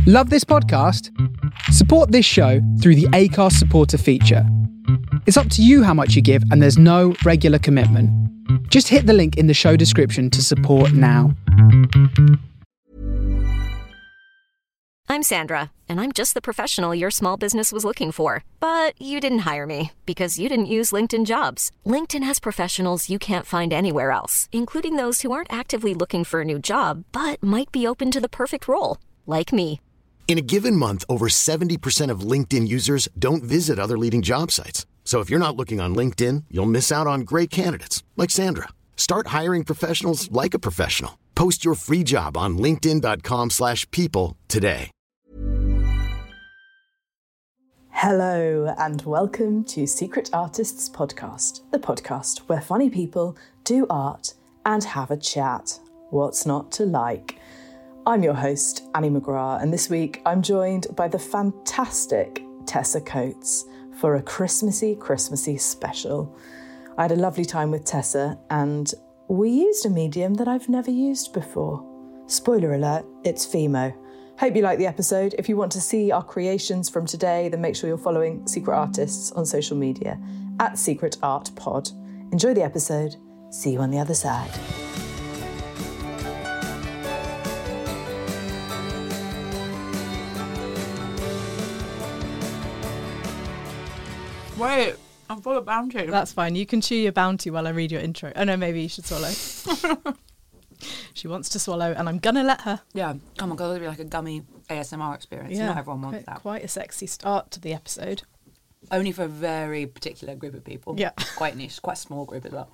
Love this podcast? Support this show through the Acast supporter feature. It's up to you how much you give, and there's no regular commitment. Just hit the link in the show description to support now. I'm Sandra, and I'm just the professional your small business was looking for. But you didn't hire me because you didn't use LinkedIn Jobs. LinkedIn has professionals you can't find anywhere else, including those who aren't actively looking for a new job, but might be open to the perfect role, like me. In a given month, over 70% of LinkedIn users don't visit other leading job sites. So if you're not looking on LinkedIn, you'll miss out on great candidates like Sandra. Start hiring professionals like a professional. Post your free job on linkedin.com/people today. Hello and welcome to Secret Artists Podcast, the podcast where funny people do art and have a chat. What's not to like? I'm your host, Annie McGrath, and this week I'm joined by the fantastic Tessa Coates for a Christmassy special. I had a lovely time with Tessa and we used a medium that I've never used before. Spoiler alert, it's Fimo. Hope you like the episode. If you want to see our creations from today, then make sure you're following Secret Artists on social media at Secret Art Pod. Enjoy the episode. See you on the other side. Wait, I've got a bounty. That's fine. You can chew your bounty while I read your intro. Oh no, maybe you should swallow. She wants to swallow and I'm gonna let her. Yeah, oh my god, it'll be like a gummy ASMR experience. Not everyone wants that. Quite a sexy start to the episode. Only for a very particular group of people. Yeah. Quite niche, quite a small group as well.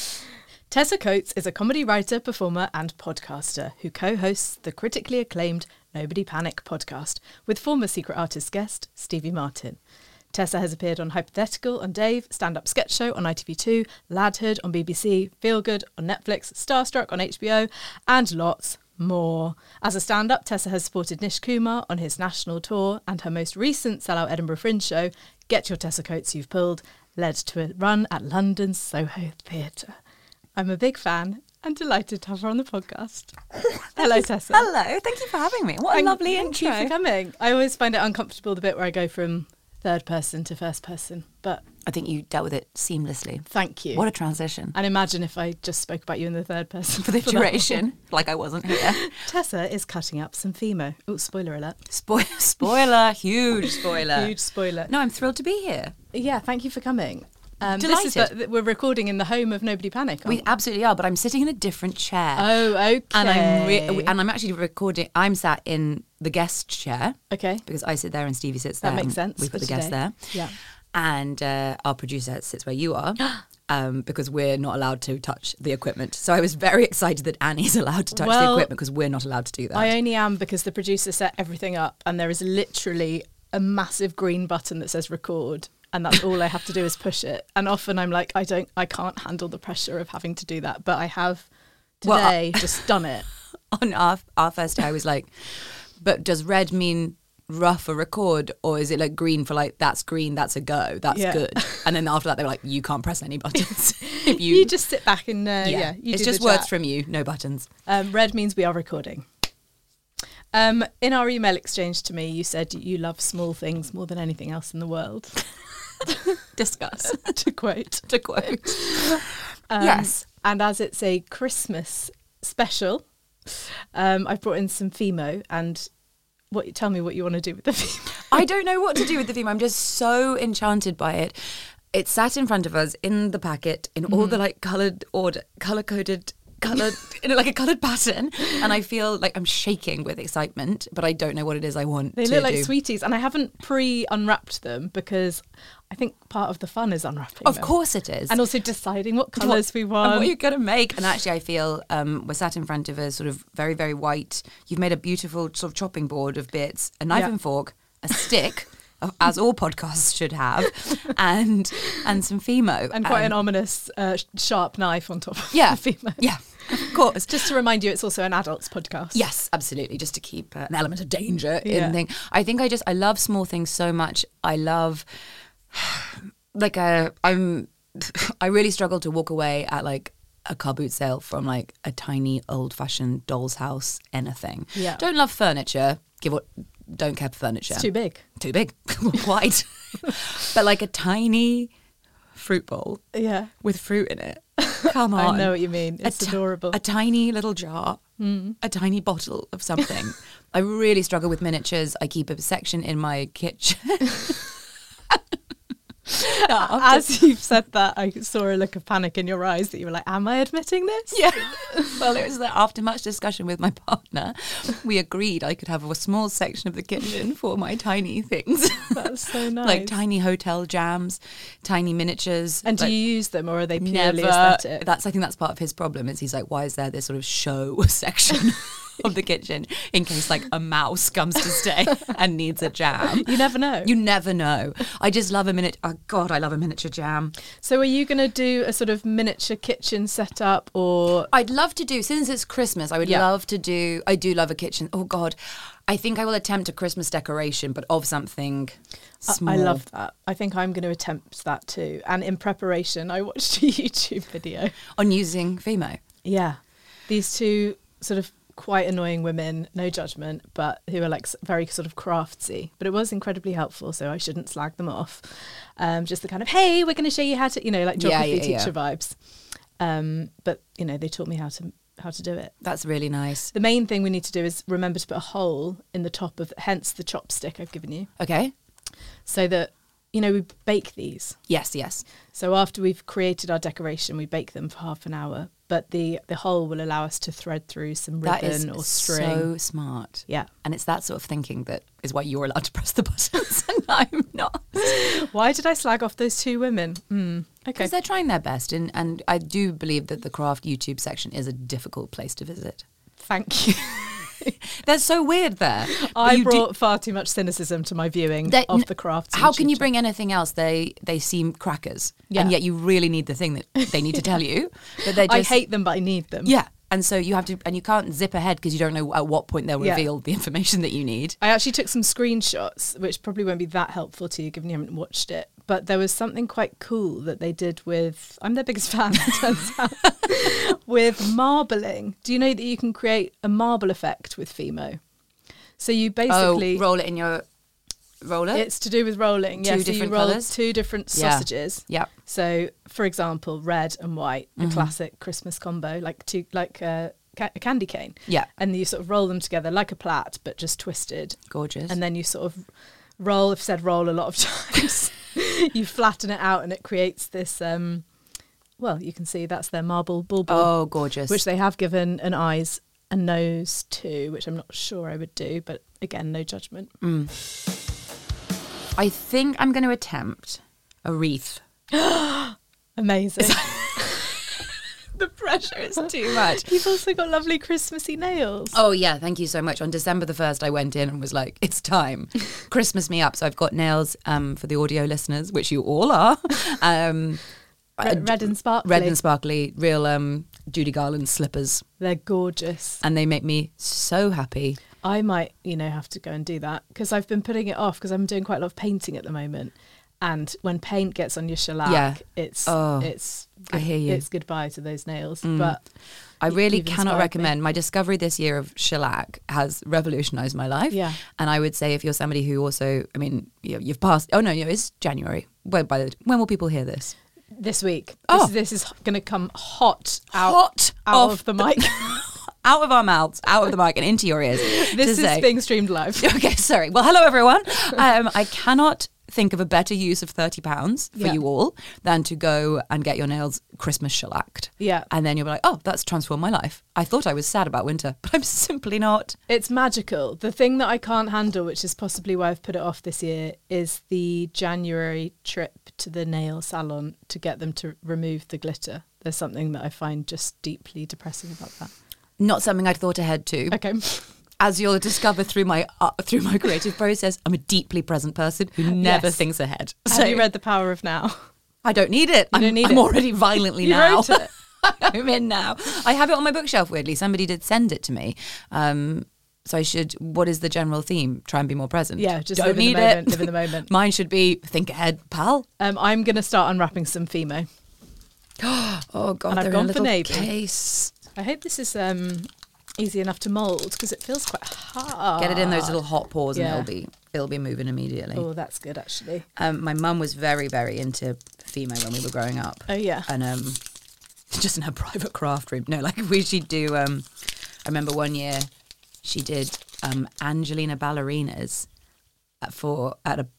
Tessa Coates is a comedy writer, performer and podcaster who co-hosts the critically acclaimed Nobody Panic podcast with former Secret Artist guest Stevie Martin. Tessa has appeared on Hypothetical on Dave, Stand Up Sketch Show on ITV2, Ladhood on BBC, Feel Good on Netflix, Starstruck on HBO, and lots more. As a stand-up, Tessa has supported Nish Kumar on his national tour, and her most recent sellout Edinburgh Fringe show, Get Your Tessa Coates You've Pulled, led to a run at London's Soho Theatre. I'm a big fan and delighted to have her on the podcast. Hello, Tessa. Hello, thank you for having me. What a lovely intro. Thank you for coming. I always find it uncomfortable, the bit where I go from third person to first person, but I think you dealt with it seamlessly. Thank you. What a transition. And imagine if I just spoke about you in the third person for the duration, like I wasn't here. Tessa is cutting up some Fimo. Oh, spoiler alert. Spoiler, huge spoiler. Huge spoiler. No, I'm thrilled to be here. Yeah, thank you for coming. Delighted. We're recording in the home of Nobody Panic. We absolutely are, but I'm sitting in a different chair. Oh, okay. And I'm actually recording. I'm sat in the guest chair. Okay. Because I sit there and Stevie sits there. That makes sense. We put the guest there. Yeah. And our producer sits where you are. Because we're not allowed to touch the equipment. So I was very excited that Annie's allowed to touch the equipment because we're not allowed to do that. I only am because the producer set everything up and there is literally a massive green button that says record. And that's all I have to do is push it. And often I'm like, I can't handle the pressure of having to do that. But I have today just done it. On our first day, I was like, but does red mean rough or record? Or is it like green for like, that's green, that's a go, that's good. And then after that, they were like, you can't press any buttons. If you just sit back and, it's just words from you, no buttons. Red means we are recording. In our email exchange to me, you said you love small things more than anything else in the world. Discuss. to quote. Yes. And as it's a Christmas special, I've brought in some Fimo and tell me what you want to do with the Fimo. I don't know what to do with the Fimo. I'm just so enchanted by it. It sat in front of us in the packet in all the like color-coded in like a coloured pattern, and I feel like I'm shaking with excitement, but I don't know what it is I want to do. They look like sweeties, and I haven't pre-unwrapped them because I think part of the fun is unwrapping Of them. course it is. And also deciding what colours we want. And what you're going to make. And actually I feel we're sat in front of a sort of very, very white, you've made a beautiful sort of chopping board of bits, a knife and fork, a stick, as all podcasts should have, and some Fimo. And quite an ominous sharp knife on top of the Fimo. Yeah. Of course. Just to remind you, it's also an adults podcast. Yes, absolutely. Just to keep an element of danger in thing. I think I love small things so much. I love, like, I really struggle to walk away at like a car boot sale from like a tiny old fashioned doll's house anything. Yeah. Don't love furniture. don't care for furniture. It's too big. Too big. Quite. But like a tiny fruit bowl with fruit in it. Come on. I know what you mean. It's adorable. A tiny little jar, a tiny bottle of something. I really struggle with miniatures. I keep a section in my kitchen. As you've said that, I saw a look of panic in your eyes that you were like, am I admitting this? Yeah. Well, it was that after much discussion with my partner, we agreed I could have a small section of the kitchen for my tiny things. That's so nice. Like tiny hotel jams, tiny miniatures. And do you use them, or are they purely never, aesthetic? I think that's part of his problem, is he's like, why is there this sort of show section of the kitchen in case like a mouse comes to stay and needs a jam? You never know. You never know. I just love oh God, I love a miniature jam. So are you going to do a sort of miniature kitchen setup, or? I'd love to do, since it's Christmas, I would love to do, I do love a kitchen. Oh God, I think I will attempt a Christmas decoration, but of something small. I love that. I think I'm going to attempt that too. And in preparation, I watched a YouTube video. On using Fimo. Yeah. These two sort of quite annoying women, no judgment, but who are like very sort of craftsy. But it was incredibly helpful, so I shouldn't slag them off. Just the kind of, hey, we're going to show you how to, like geography teacher vibes. But, they taught me how to do it. That's really nice. The main thing we need to do is remember to put a hole in the top of, hence the chopstick I've given you. Okay. So that, we bake these. Yes. So after we've created our decoration, we bake them for half an hour. But the hole will allow us to thread through some ribbon or string. So smart. Yeah. And it's that sort of thinking that is why you're allowed to press the buttons and I'm not. Why did I slag off those two women? Okay. Because they're trying their best. And I do believe that the craft YouTube section is a difficult place to visit. Thank you. They're so weird there. I brought far too much cynicism to my viewing of the crafts. How can you bring anything else? They seem crackers. Yeah. And yet you really need the thing that they need to tell you. But they just, I hate them, but I need them. Yeah. And so you have to, and you can't zip ahead because you don't know at what point they'll reveal the information that you need. I actually took some screenshots, which probably won't be that helpful to you given you haven't watched it. But there was something quite cool that they did with, I'm their biggest fan, it turns out, with marbling. Do you know that you can create a marble effect with Fimo? So you basically... roll it in your roller? It's to do with rolling. Two different colours? Two different sausages. Yep. So, for example, red and white, a classic Christmas combo, like a candy cane. Yeah. And you sort of roll them together like a plait, but just twisted. Gorgeous. And then you sort of roll, I've said roll a lot of times. You flatten it out and it creates this, you can see that's their marble bulbul. Oh, gorgeous. Which they have given an eyes and nose to, which I'm not sure I would do, but again, no judgment. I think I'm going to attempt a wreath. Amazing. The pressure is too much. You've also got lovely Christmassy nails. Oh, yeah. Thank you so much. On December the 1st, I went in and was like, it's time. Christmas me up. So I've got nails for the audio listeners, which you all are. Red and sparkly. Red and sparkly. Real Judy Garland slippers. They're gorgeous. And they make me so happy. I might, have to go and do that because I've been putting it off because I'm doing quite a lot of painting at the moment. And when paint gets on your shellac, it's I hear you. It's goodbye to those nails. But I really cannot recommend. My discovery this year of shellac has revolutionised my life. Yeah. And I would say if you're somebody who also, you've passed. Oh no, it's January. When will people hear this? This week. Oh. This is going to come hot out of the mic. Out of our mouths, out of the mic and into your ears. This is being streamed live. Okay, sorry. Well, hello everyone. I cannot think of a better use of £30 for you all than to go and get your nails Christmas shellacked. Yeah. And then you'll be like, oh, that's transformed my life. I thought I was sad about winter, but I'm simply not. It's magical. The thing that I can't handle, which is possibly why I've put it off this year, is the January trip to the nail salon to get them to remove the glitter. There's something that I find just deeply depressing about that. Not something I'd thought ahead to. Okay. As you'll discover through my creative process, I'm a deeply present person who never thinks ahead. Have you read The Power of Now? I don't need it. I'm already violently now. You wrote it. I'm in now. I have it on my bookshelf, weirdly. Somebody did send it to me. So I should, what is the general theme? Try and be more present. Yeah, just don't live in need the moment. it. Live in the moment. Mine should be think ahead, pal. I'm going to start unwrapping some Fimo. Oh, God. And I've gone for navy. Case. I hope this is easy enough to mould? Because it feels quite hard. Get it in those little hot pours Yeah. and it'll be moving immediately. Oh, that's good, actually. My mum was very, very into Fimo when we were growing up. Oh, yeah. And just in her private craft room. No, like she'd do, I remember one year she did Angelina ballerinas for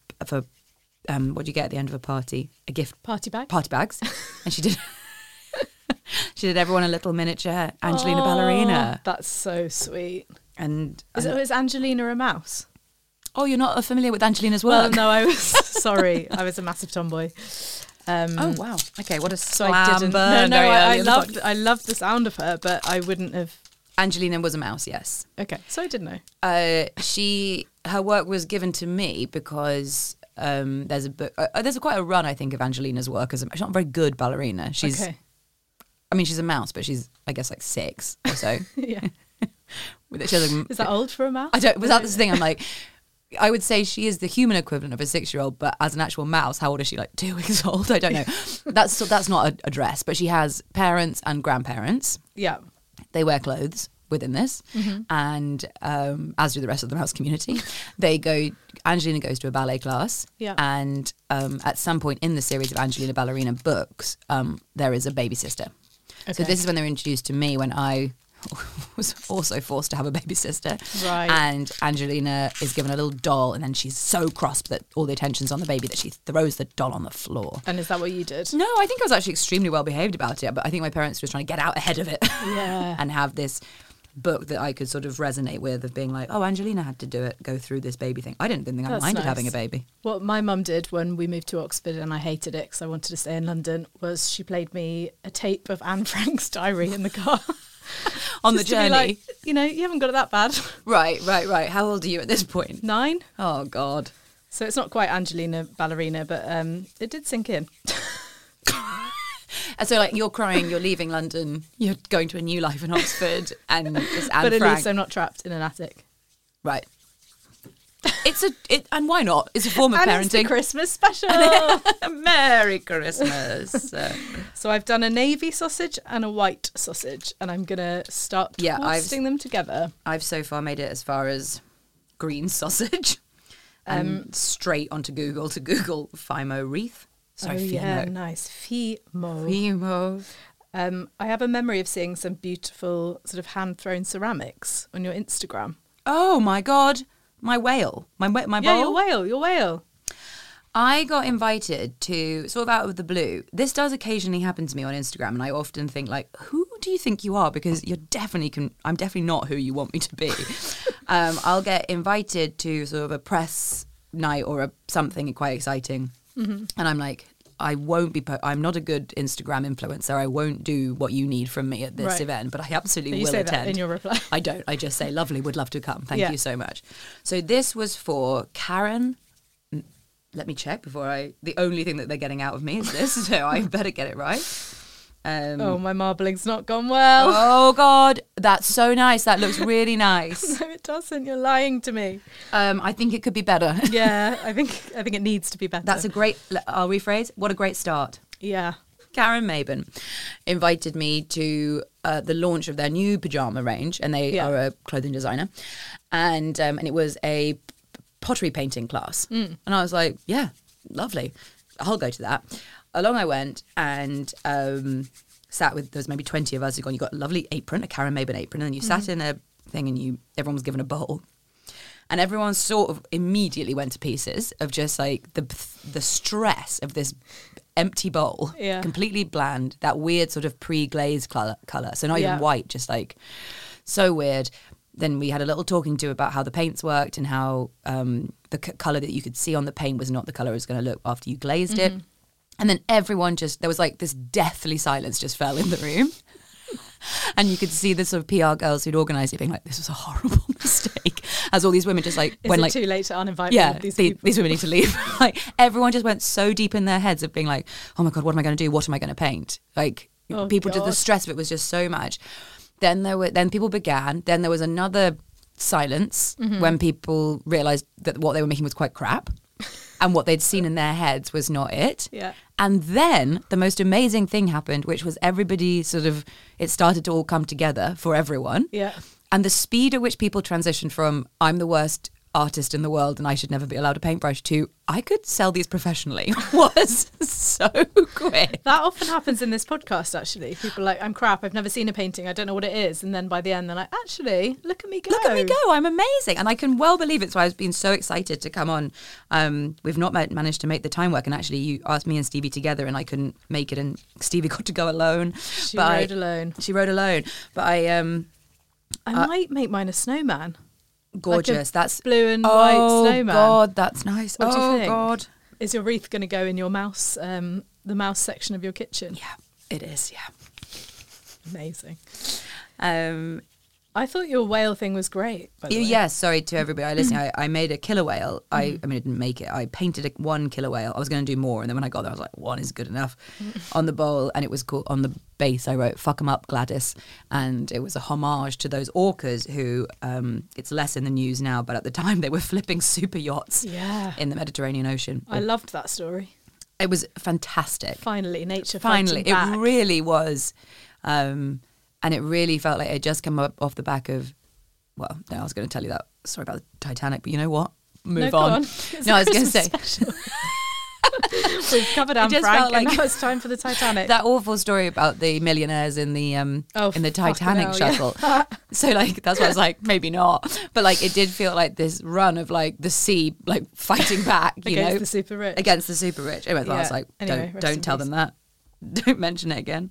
what do you get at the end of a party? A gift. Party bag? Party bags. And she did everyone a little miniature Angelina ballerina. That's so sweet. And Is Angelina a mouse? oh, you're not familiar with Angelina's work? Well, no, I was sorry. I was a massive tomboy. Oh wow. Okay, what a So I slam didn't. burn. No, very I early in the loved. podcast. I loved the sound of her, but I wouldn't have. Angelina was a mouse, yes. Okay, so I didn't know. Her work was given to me because there's a book. There's quite a run, I think, of Angelina's work. She's not a very good ballerina. She's, Okay. I mean, she's a mouse, but she's, I guess, like 6 or so. Yeah. She has Is that old for a mouse? I don't. Was that this thing? I'm like, I would say she is the human equivalent of a 6-year-old, but as an actual mouse, how old is she? Like 2 weeks old? I don't know. That's not a dress, but she has parents and grandparents. Yeah. They wear clothes within this, and as do the rest of the mouse community. Angelina goes to a ballet class, and at some point in the series of Angelina Ballerina books, there is a baby sister. Okay. So this is when they're introduced to me when I was also forced to have a baby sister. Right. And Angelina is given a little doll, and then she's so cross that all the attention's on the baby that she throws the doll on the floor. And is that what you did? No, I think I was actually extremely well behaved about it, but I think my parents were just trying to get out ahead of it. Yeah. And have this book that I could sort of resonate with of being like, oh, Angelina had to do it, go through this baby thing. I didn't think I That's minded nice. having a baby. What my mum did when we moved to Oxford and I hated it because I wanted to stay in London was she played me a tape of Anne Frank's diary in the car. On the Just to be journey. like, you haven't got it that bad. Right. How old are you at this point? 9. Oh, God. So it's not quite Angelina Ballerina, but it did sink in. And so, like, you're crying, you're leaving London, you're going to a new life in Oxford, and it's Anne But at Frank. least I'm not trapped in an attic. Right. And why not? It's a form of And parenting. it's the Christmas special. Merry Christmas. So I've done a navy sausage and a white sausage, and I'm going to start toasting them together. I've so far made it as far as green sausage. Straight onto Google to Google Fimo wreath. Sorry, Fimo. Yeah, nice. Fimo. Fimo. I have a memory of seeing some beautiful sort of hand-thrown ceramics on your Instagram. Oh my God. My whale. My bowl. Yeah, your whale. I got invited to, sort of out of the blue. This does occasionally happen to me on Instagram, and I often think, like, who do you think you are? Because I'm definitely not who you want me to be. I'll get invited to sort of a press night or something quite exciting. Mm-hmm. And I'm like, I won't be, I'm not a good Instagram influencer. I won't do what you need from me at this event, but I absolutely will attend. That in your reply. I don't. I just say, lovely, would love to come. Thank you so much. So this was for Karen. Let me check the only thing that they're getting out of me is this, so I better get it right. Oh, my marbling's not gone well. Oh, God. That's so nice. That looks really nice. No, it doesn't. You're lying to me. I think it could be better. Yeah, I think it needs to be better. That's I'll rephrase. What a great start. Yeah. Karen Mabon invited me to the launch of their new pyjama range, and they are a clothing designer. And it was a pottery painting class. And I was like, yeah, lovely. I'll go to that. Along I went and sat with, there was maybe 20 of us. You got a lovely apron, a Karen Mabon apron, and then you sat in a thing and everyone was given a bowl. And everyone sort of immediately went to pieces of just like the stress of this empty bowl, completely bland, that weird sort of pre-glazed colour. So not even white, just like so weird. Then we had a little talking to about how the paints worked and how the colour that you could see on the paint was not the colour it was going to look after you glazed it. And then everyone there was like this deathly silence just fell in the room. And you could see the sort of PR girls who'd organised it being like, this was a horrible mistake. As all these women just like... Is it too late to uninvite me? These women need to leave. Like everyone just went so deep in their heads of being like, oh my God, what am I going to do? What am I going to paint? Like people did, the stress of it was just so much. Then people began. Then there was another silence when people realised that what they were making was quite crap. And what they'd seen in their heads was not it. Yeah. And then the most amazing thing happened, which was everybody it started to all come together for everyone. Yeah. And the speed at which people transition from I'm the worst artist in the world and I should never be allowed a paintbrush to I could sell these professionally was so quick. That often happens in this podcast, actually. People are like, I'm crap, I've never seen a painting, I don't know what it is. And then by the end, they're like, actually, look at me go. Look at me go, I'm amazing. And I can well believe it. So I've been so excited to come on. We've not managed to make the time work. And actually, you asked me and Stevie together and I couldn't make it. And Stevie got to go alone. She rode alone. She rode alone. But I might make mine a snowman. Gorgeous. Like that's blue and white snowman. Oh God, that's nice. What do you think? God. Is your wreath going to go in your mouse, the mouse section of your kitchen? Yeah, it is. Yeah. Amazing. I thought your whale thing was great, by the way. Yes, sorry to everybody listening. I made a killer whale. I mean, I didn't make it. I painted one killer whale. I was going to do more. And then when I got there, I was like, one is good enough on the bowl. And it was cool. On the base, I wrote, fuck 'em up, Gladys. And it was a homage to those orcas who, it's less in the news now, but at the time they were flipping super yachts in the Mediterranean Ocean. I loved that story. It was fantastic. Finally, nature Finally, fighting back. It really was. And it really felt like it had just come up off the back of, well, no, I was going to tell you that story about the Titanic, but you know what? Move on. No, I was going to say. We've covered Anne Frank, and now it's time for the Titanic. That awful story about the millionaires in the Titanic shuttle. Yeah. So like that's why I was like, maybe not. But like it did feel like this run of like the sea like fighting back, you against know, the super rich. Against the super rich. Anyway, I was like, anyway, don't tell them that. Don't mention it again.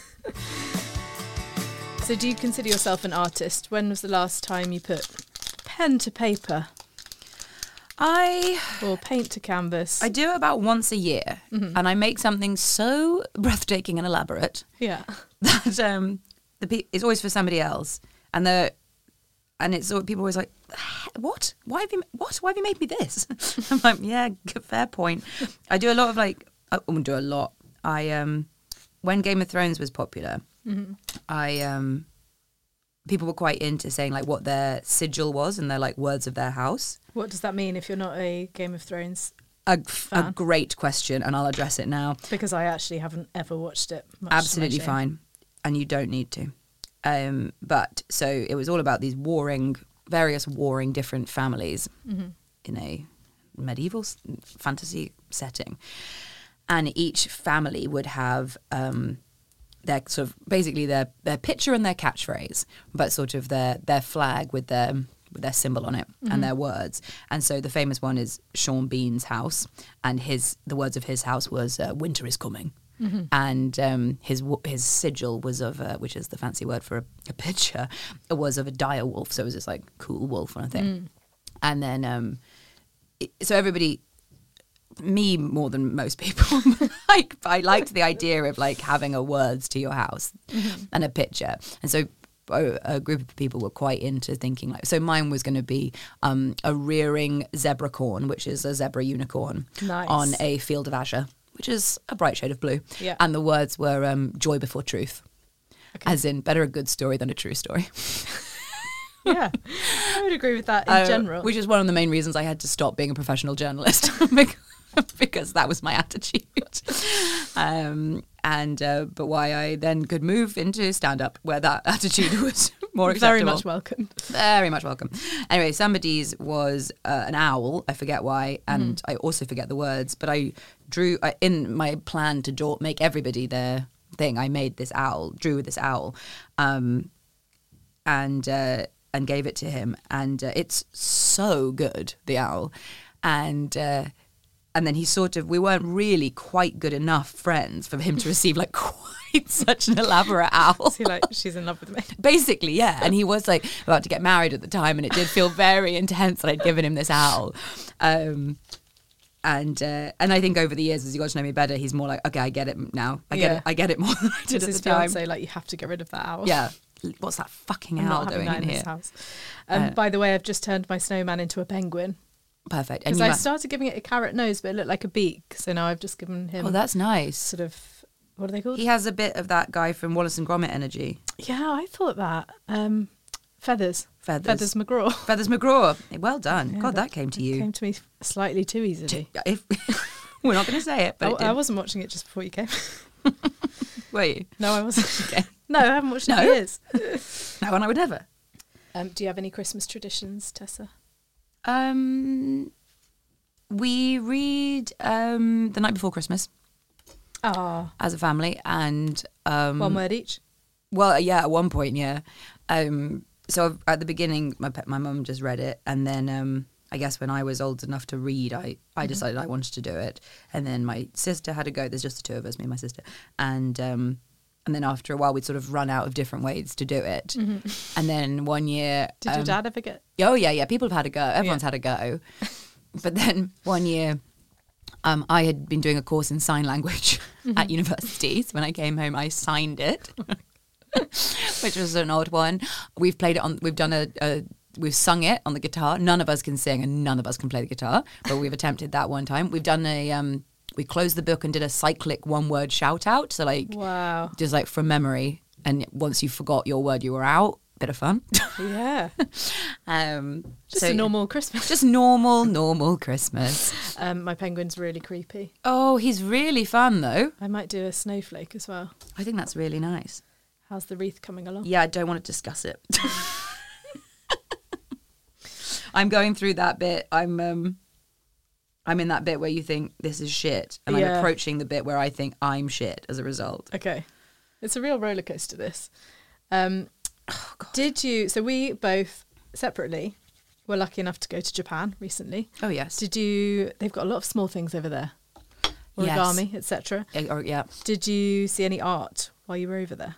So do you consider yourself an artist? When was the last time you put pen to paper? Or paint to canvas? I do it about once a year, and I make something so breathtaking and elaborate that it's always for somebody else, and it's people always like, what? Why have you made me this? I'm like, yeah, fair point. I do a lot of like, I wouldn't do a lot. When Game of Thrones was popular, people were quite into saying like what their sigil was and their like words of their house. What does that mean if you're not a Game of Thrones fan? A great question, and I'll address it now. Because I actually haven't ever watched it. Absolutely fine, and you don't need to. But so it was all about these various warring different families in a medieval fantasy setting. And each family would have their sort of basically their picture and their catchphrase, but sort of their flag with their symbol on it and their words. And so the famous one is Sean Bean's house, and the words of his house was "Winter is coming." And his sigil was of, which is the fancy word for a picture, was of a dire wolf. So it was this like cool wolf kind of thing. And then, so everybody, me more than most people, I liked the idea of like having a words to your house and a picture. And so a group of people were quite into thinking like, so mine was going to be a rearing zebracorn, which is a zebra unicorn on a field of azure, which is a bright shade of blue. Yeah. And the words were joy before truth. Okay. As in, better a good story than a true story. Yeah, I would agree with that in general. Which is one of the main reasons I had to stop being a professional journalist, because that was my attitude. But why I then could move into stand-up, where that attitude was more acceptable. Very much welcome. Very much welcome. Anyway, somebody's was an owl. I forget why, and I also forget the words. But I drew in my plan to make everybody their thing. I made this owl, drew with this owl, and gave it to him. And it's so good, the owl, and then he we weren't really quite good enough friends for him to receive like quite such an elaborate owl. Is he like, she's in love with me? Basically, yeah. And he was like about to get married at the time, and it did feel very intense that I'd given him this owl. And I think over the years, as he got to know me better, he's more like, okay, I get it now. I get it more than I did at the time. Say like, you have to get rid of that owl. Yeah. What's that fucking owl doing in here? This house. By the way, I've just turned my snowman into a penguin. Perfect. Because I started giving it a carrot nose, but it looked like a beak. So now I've just given him... Oh, that's nice. Sort of... What are they called? He has a bit of that guy from Wallace and Gromit energy. Yeah, I thought that. Feathers. Feathers McGraw. Feathers McGraw. Well done. Yeah, God, that came to you. Came to me slightly too easily. We're not going to say it, but I wasn't watching it just before you came. Were you? No, I wasn't. Okay. No, I haven't watched it in years. No, and I would never. Do you have any Christmas traditions, Tessa? We read The Night Before Christmas as a family, and one word each. Well, yeah, at one point, yeah. So at the beginning, my mum just read it, and then I guess when I was old enough to read, I decided I wanted to do it, and then my sister had a go. There's just the two of us, me and my sister, and then after a while, we'd sort of run out of different ways to do it, and then one year, did your dad ever get? Oh yeah, people have had a go. Everyone's had a go, but then one year. I had been doing a course in sign language at university. So when I came home, I signed it, which was an odd one. We've played it on. We've sung it on the guitar. None of us can sing and none of us can play the guitar, but we've attempted that one time. We've done we closed the book and did a cyclic one-word shout-out. So wow, just like from memory. And once you forgot your word, you were out. Bit of fun. Yeah. Just a normal Christmas. Just normal Christmas. My penguin's really creepy. Oh, he's really fun though. I might do a snowflake as well. I think that's really nice. How's the wreath coming along? Yeah, I don't want to discuss it. I'm going through that bit. I'm in that bit where you think this is shit, and I'm approaching the bit where I think I'm shit as a result. Okay. It's a real roller coaster, this. Did you? So we both separately were lucky enough to go to Japan recently. Oh yes. Did you? They've got a lot of small things over there, origami, etc. Yeah. Did you see any art while you were over there?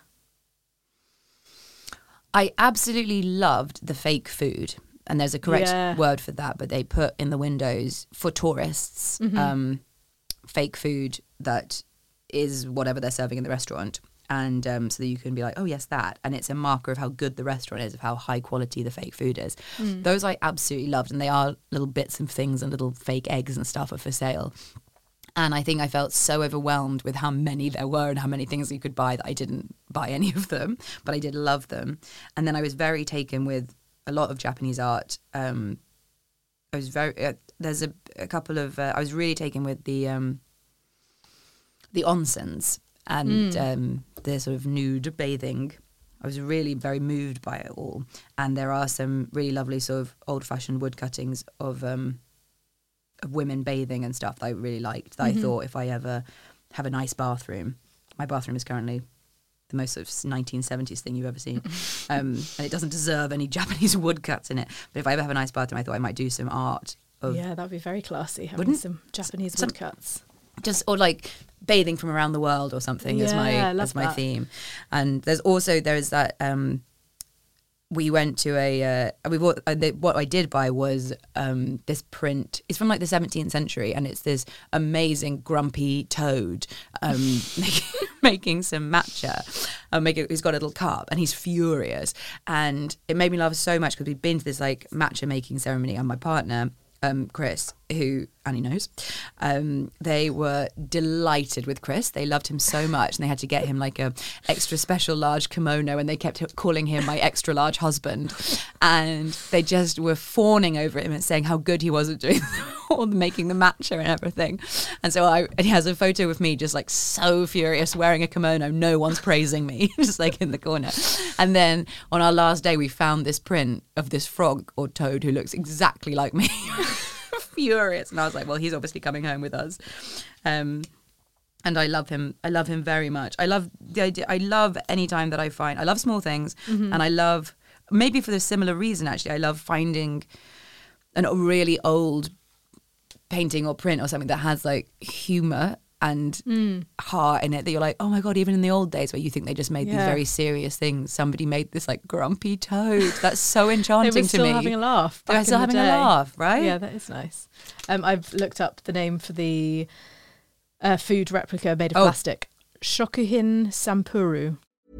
I absolutely loved the fake food, and there's a correct word for that. But they put in the windows for tourists fake food that is whatever they're serving in the restaurant. And so that you can be like, oh, yes, that. And it's a marker of how good the restaurant is, of how high quality the fake food is. Those I absolutely loved. And they are little bits and things and little fake eggs and stuff are for sale. And I think I felt so overwhelmed with how many there were and how many things you could buy that I didn't buy any of them. But I did love them. And then I was very taken with a lot of Japanese art. I was there's a couple of, I was really taken with the onsens. And the sort of nude bathing. I was really very moved by it all. And there are some really lovely sort of old-fashioned wood cuttings of women bathing and stuff that I really liked. That I thought if I ever have a nice bathroom, my bathroom is currently the most sort of 1970s thing you've ever seen. And it doesn't deserve any Japanese woodcuts in it. But if I ever have a nice bathroom, I thought I might do some art. Yeah, that would be very classy, having some Japanese woodcuts. Just, or like bathing from around the world or something as my theme. And there is that we went to what I did buy was this print. It's from like the 17th century, and it's this amazing grumpy toad making some matcha. He's got a little cup and he's furious, and it made me laugh so much because we'd been to this like matcha making ceremony, and my partner Chris, who Annie knows, they were delighted with Chris. They loved him so much, and they had to get him like a extra special large kimono, and they kept calling him my extra large husband, and they just were fawning over him and saying how good he was at doing all the making the matcha and everything. And so and he has a photo of me just like so furious wearing a kimono, no one's praising me, just like in the corner. And then on our last day we found this print of this frog or toad who looks exactly like me. Furious. And I was like, well, he's obviously coming home with us. And I love him very much. I love the idea. I love any time that I find, I love small things, and I love, maybe for the similar reason actually, I love finding a really old painting or print or something that has like humor and heart in it, that you're like, oh my God, even in the old days where you think they just made these very serious things, somebody made this like grumpy toad. That's so enchanting to me. They were still having a laugh. They were still having a laugh, right? Yeah, that is nice. I've looked up the name for the food replica made of plastic. Shokuhin Sampuru.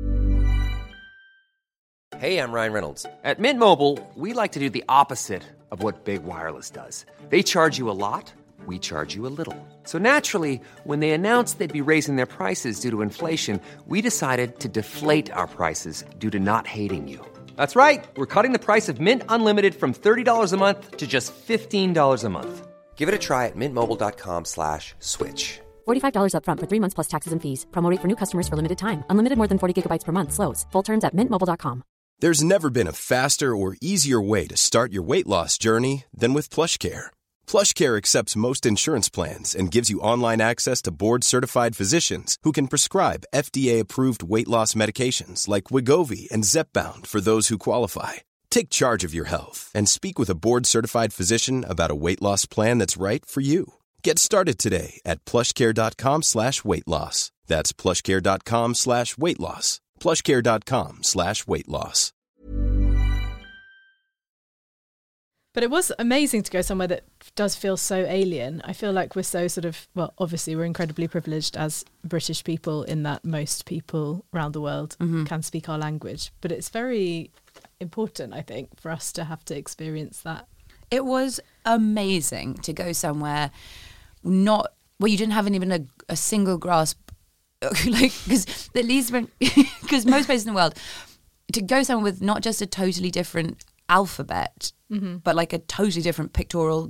Hey, I'm Ryan Reynolds. At Mint Mobile, we like to do the opposite of what Big Wireless does. They charge you a lot. We charge you a little. So naturally, when they announced they'd be raising their prices due to inflation, we decided to deflate our prices due to not hating you. That's right. We're cutting the price of Mint Unlimited from $30 a month to just $15 a month. Give it a try at mintmobile.com/switch. $45 up front for 3 months plus taxes and fees. Promo rate for new customers for limited time. Unlimited more than 40 gigabytes per month slows. Full terms at mintmobile.com. There's never been a faster or easier way to start your weight loss journey than with PlushCare. PlushCare accepts most insurance plans and gives you online access to board-certified physicians who can prescribe FDA-approved weight loss medications like Wegovy and Zepbound for those who qualify. Take charge of your health and speak with a board-certified physician about a weight loss plan that's right for you. Get started today at plushcare.com/weight loss. That's plushcare.com/weight loss. plushcare.com/weight loss. But it was amazing to go somewhere that does feel so alien. I feel like we're so sort of, well, obviously we're incredibly privileged as British people in that most people around the world can speak our language. But it's very important, I think, for us to have to experience that. It was amazing to go somewhere not where you didn't have even a single grasp, like, because at least because most places in the world, to go somewhere with not just a totally different alphabet, but like a totally different pictorial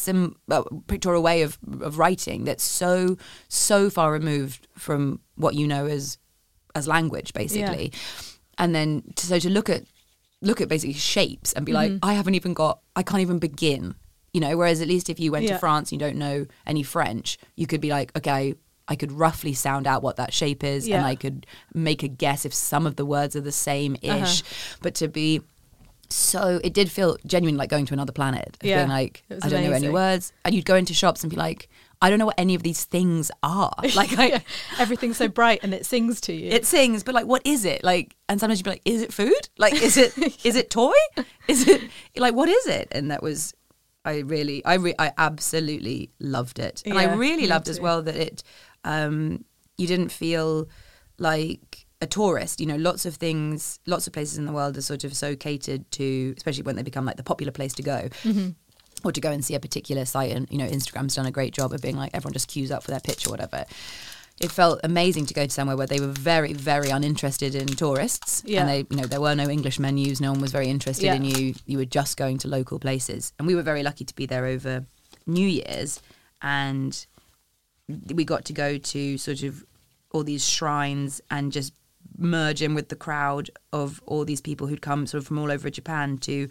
way of writing that's so far removed from what you know as language, basically. And then to look at basically shapes and be like, I can't even begin, you know. Whereas at least if you went to France and you don't know any French, you could be like, okay, I could roughly sound out what that shape is, and I could make a guess if some of the words are the same-ish. But to be so, it did feel genuinely like going to another planet. Being like, I don't know any words. And you'd go into shops and be like, I don't know what any of these things are. Like, everything's so bright and it sings to you. It sings, but like, what is it? Like, and sometimes you'd be like, is it food? Like, is it toy? Is it like, what is it? And that was, I absolutely loved it. And I really loved as well that it, you didn't feel like a tourist. You know, lots of places in the world are sort of so catered to, especially when they become like the popular place to go. Or to go and see a particular site, and you know, Instagram's done a great job of being like, everyone just queues up for their picture or whatever. It felt amazing to go to somewhere where they were very, very uninterested in tourists, and they, you know, there were no English menus, no one was very interested in you. You were just going to local places, and we were very lucky to be there over New Year's, and we got to go to sort of all these shrines and just merge in with the crowd of all these people who'd come sort of from all over Japan to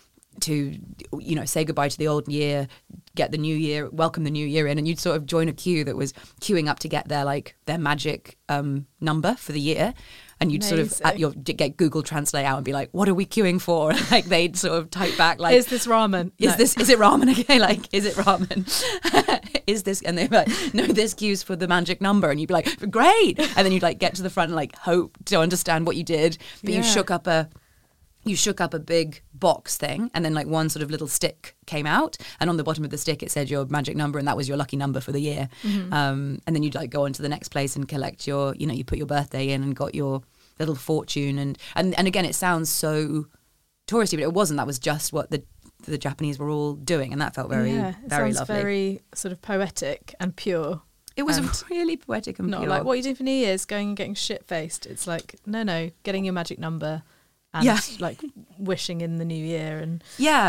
you know, say goodbye to the old year, get the new year, welcome the new year in, and you'd sort of join a queue that was queuing up to get their magic number for the year, and you'd sort of get Google Translate out and be like, what are we queuing for? Like, they'd sort of type back like, is this ramen? Is it ramen again? Like, is it ramen? Is this? And they'd be like, no, this queue's for the magic number, and you'd be like, great, and then you'd like get to the front and like hope to understand what you did, but you shook up a big box thing, and then like one sort of little stick came out, and on the bottom of the stick it said your magic number, and that was your lucky number for the year. And then you'd like go on to the next place and collect your, you know, you put your birthday in and got your little fortune, and again, it sounds so touristy, but it wasn't. That was just what the Japanese were all doing, and that felt very very lovely. Very sort of poetic and pure. It was really poetic and not pure. Like, what are you doing for New Year's? Going and getting shit-faced. It's like, no, getting your magic number and like wishing in the new year. And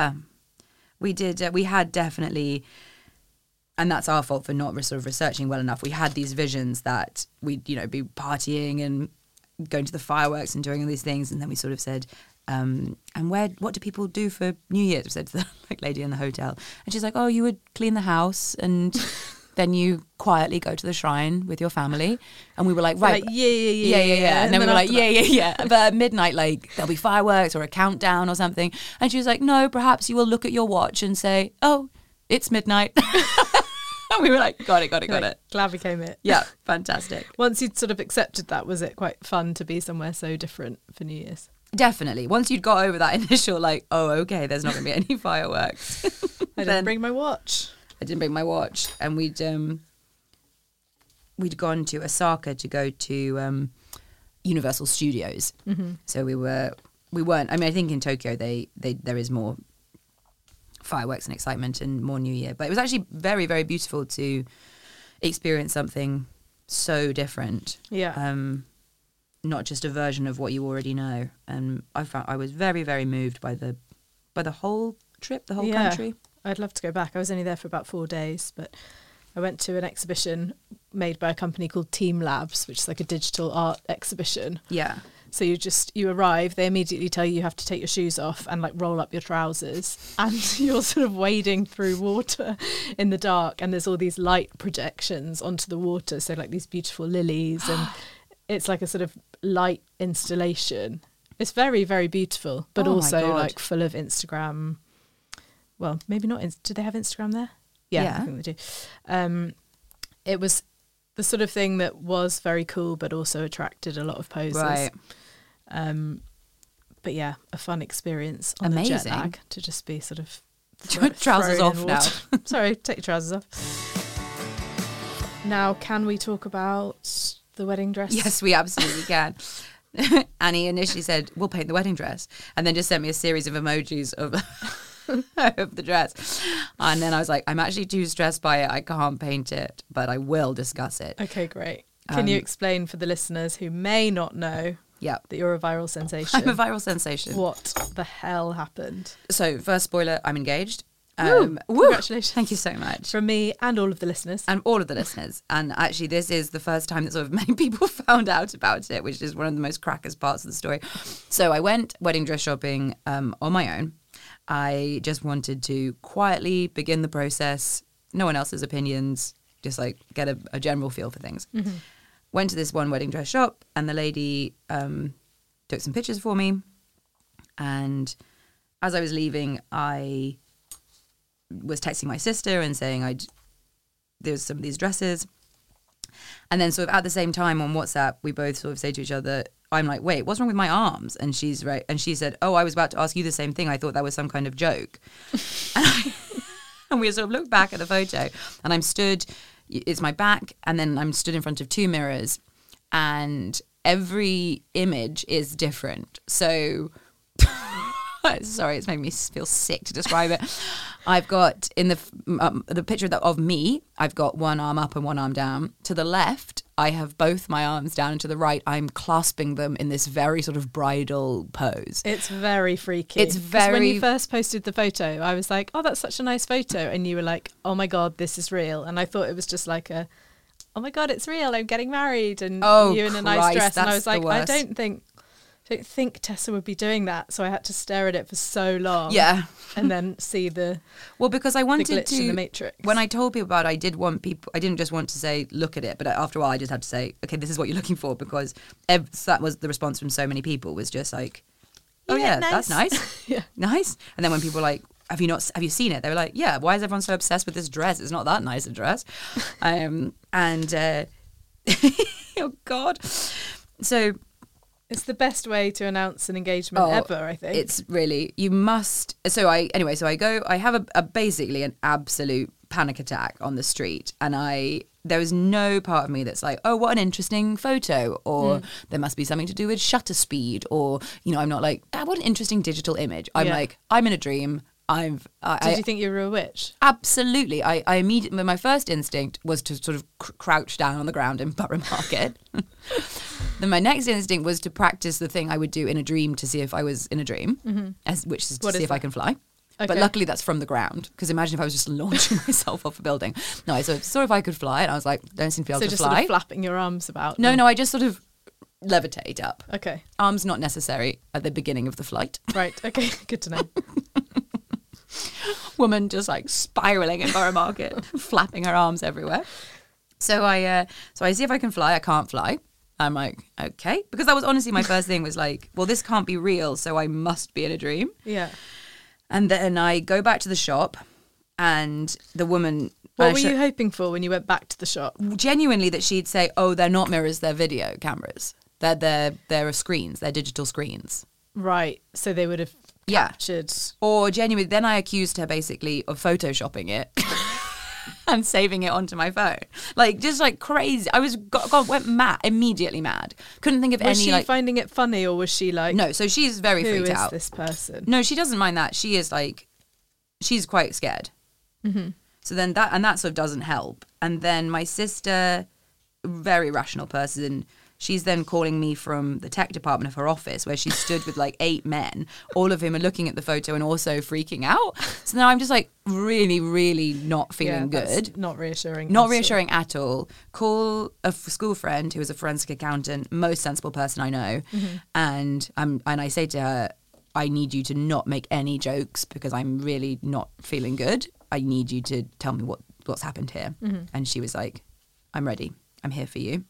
we did. We had definitely, and that's our fault for not sort of researching well enough. We had these visions that we'd, you know, be partying and going to the fireworks and doing all these things, and then we sort of said, and what do people do for New Year's? We said to the like lady in the hotel, and she's like, oh, you would clean the house and then you quietly go to the shrine with your family. And we were like, right. Like, yeah. And then we were like, yeah. But at midnight, like, there'll be fireworks or a countdown or something. And she was like, no, perhaps you will look at your watch and say, oh, it's midnight. And we were like, got it. Glad we came it. Yeah, fantastic. Once you'd sort of accepted that, was it quite fun to be somewhere so different for New Year's? Definitely. Once you'd got over that initial, like, oh, okay, there's not going to be any fireworks. I didn't bring my watch. And we'd gone to Osaka to go to Universal Studios. So we weren't. I mean, I think in Tokyo there is more fireworks and excitement and more New Year, but it was actually very, very beautiful to experience something so different. Yeah. Not just a version of what you already know. And I was very, very moved by the whole trip, the whole country. I'd love to go back. I was only there for about 4 days, but I went to an exhibition made by a company called Team Labs, which is like a digital art exhibition. Yeah. So you arrive, they immediately tell you have to take your shoes off and like roll up your trousers, and you're sort of wading through water in the dark, and there's all these light projections onto the water, so like these beautiful lilies, and it's like a sort of light installation. It's very, very beautiful, but also like full of Instagram. Well, maybe not. Do they have Instagram there? Yeah, I think they do. It was the sort of thing that was very cool, but also attracted a lot of posers. Right. But yeah, a fun experience on the jet lag to just be sort of trousers off now. Sorry, take your trousers off. Now, can we talk about the wedding dress? Yes, we absolutely can. Annie initially said, we'll paint the wedding dress, and then just sent me a series of emojis of of the dress. And then I was like, I'm actually too stressed by it. I can't paint it, but I will discuss it. Okay, great. Can you explain for the listeners who may not know that you're a viral sensation? I'm a viral sensation. What the hell happened? So, first spoiler, I'm engaged. Congratulations. Thank you so much. From me and all of the listeners. And all of the listeners. And actually, this is the first time that sort of many people found out about it, which is one of the most crackers parts of the story. So I went wedding dress shopping on my own. I just wanted to quietly begin the process, no one else's opinions, just like get a general feel for things. Mm-hmm. Went to this one wedding dress shop, and the lady took some pictures for me. And as I was leaving, I was texting my sister and saying there's some of these dresses. And then sort of at the same time on WhatsApp, we both sort of say to each other, I'm like, wait, what's wrong with my arms? And she's right. And she said, oh, I was about to ask you the same thing. I thought that was some kind of joke. And we sort of looked back at the photo, and I'm stood, it's my back, and then I'm stood in front of two mirrors, and every image is different. So, sorry, it's made me feel sick to describe it. I've got in the picture of me, I've got one arm up and one arm down. To the left, I have both my arms down, and to the right, I'm clasping them in this very sort of bridal pose. It's very freaky. It's very... When you first posted the photo, I was like, oh, that's such a nice photo. And you were like, oh my God, this is real. And I thought it was just like oh my God, it's real. I'm getting married. And you in a nice dress. And I was like, I don't think Tessa would be doing that, so I had to stare at it for so long. Yeah, and then see the because I wanted the glitch to in the matrix. When I told people about it, I didn't just want to say look at it, but after a while I just had to say, okay, this is what you're looking for, because that was the response from so many people, was just like, oh yeah, nice. That's nice. Yeah, nice. And then when people were like, have you seen it? They were like, yeah, why is everyone so obsessed with this dress? It's not that nice a dress. Oh God. So it's the best way to announce an engagement ever, I think. It's really, you must. So I go, I have basically an absolute panic attack on the street. And there is no part of me that's like, oh, what an interesting photo. Or there must be something to do with shutter speed. Or, I'm not like, what an interesting digital image. I'm like, I'm in a dream. Did you think you were a witch? Absolutely. I immediately, my first instinct was to sort of crouch down on the ground in Borough Market. Then my next instinct was to practice the thing I would do in a dream to see if I was in a dream, which is to see if I can fly. Okay. But luckily that's from the ground, because imagine if I was just launching myself off a building. No, I saw if I could fly, and I was like, don't seem to be able to fly. So just sort of flapping your arms about? No, I just sort of levitate up. Okay. Arms not necessary at the beginning of the flight. Right, okay, good to know. Woman just like spiraling in Borough Market, flapping her arms everywhere. So I see if I can fly. I can't fly. I'm like, okay, because that was honestly my first thing, was like, well, this can't be real, so I must be in a dream. Yeah. And then I go back to the shop, and the woman. What were you hoping for when you went back to the shop? Genuinely, that she'd say, oh, they're not mirrors, they're video cameras. They're screens, they're digital screens. Right. So they would have captured. Or genuinely, then I accused her basically of photoshopping it and saving it onto my phone. Like, just like crazy. I went mad, immediately mad. couldn't think of was any. Was she finding it funny, or was she like... No, so she's very freaked out. Who is this person? No, she doesn't mind that. She is like, she's quite scared. Mm-hmm. So then that sort of doesn't help. And then my sister, very rational person, she's then calling me from the tech department of her office where she stood with like 8 men, all of whom are looking at the photo and also freaking out. So now I'm just like really, really not feeling good. Not reassuring. Not reassuring at all. Call a school friend who is a forensic accountant, most sensible person I know. And I say to her, I need you to not make any jokes because I'm really not feeling good. I need you to tell me what's happened here. And she was like, I'm ready. I'm here for you.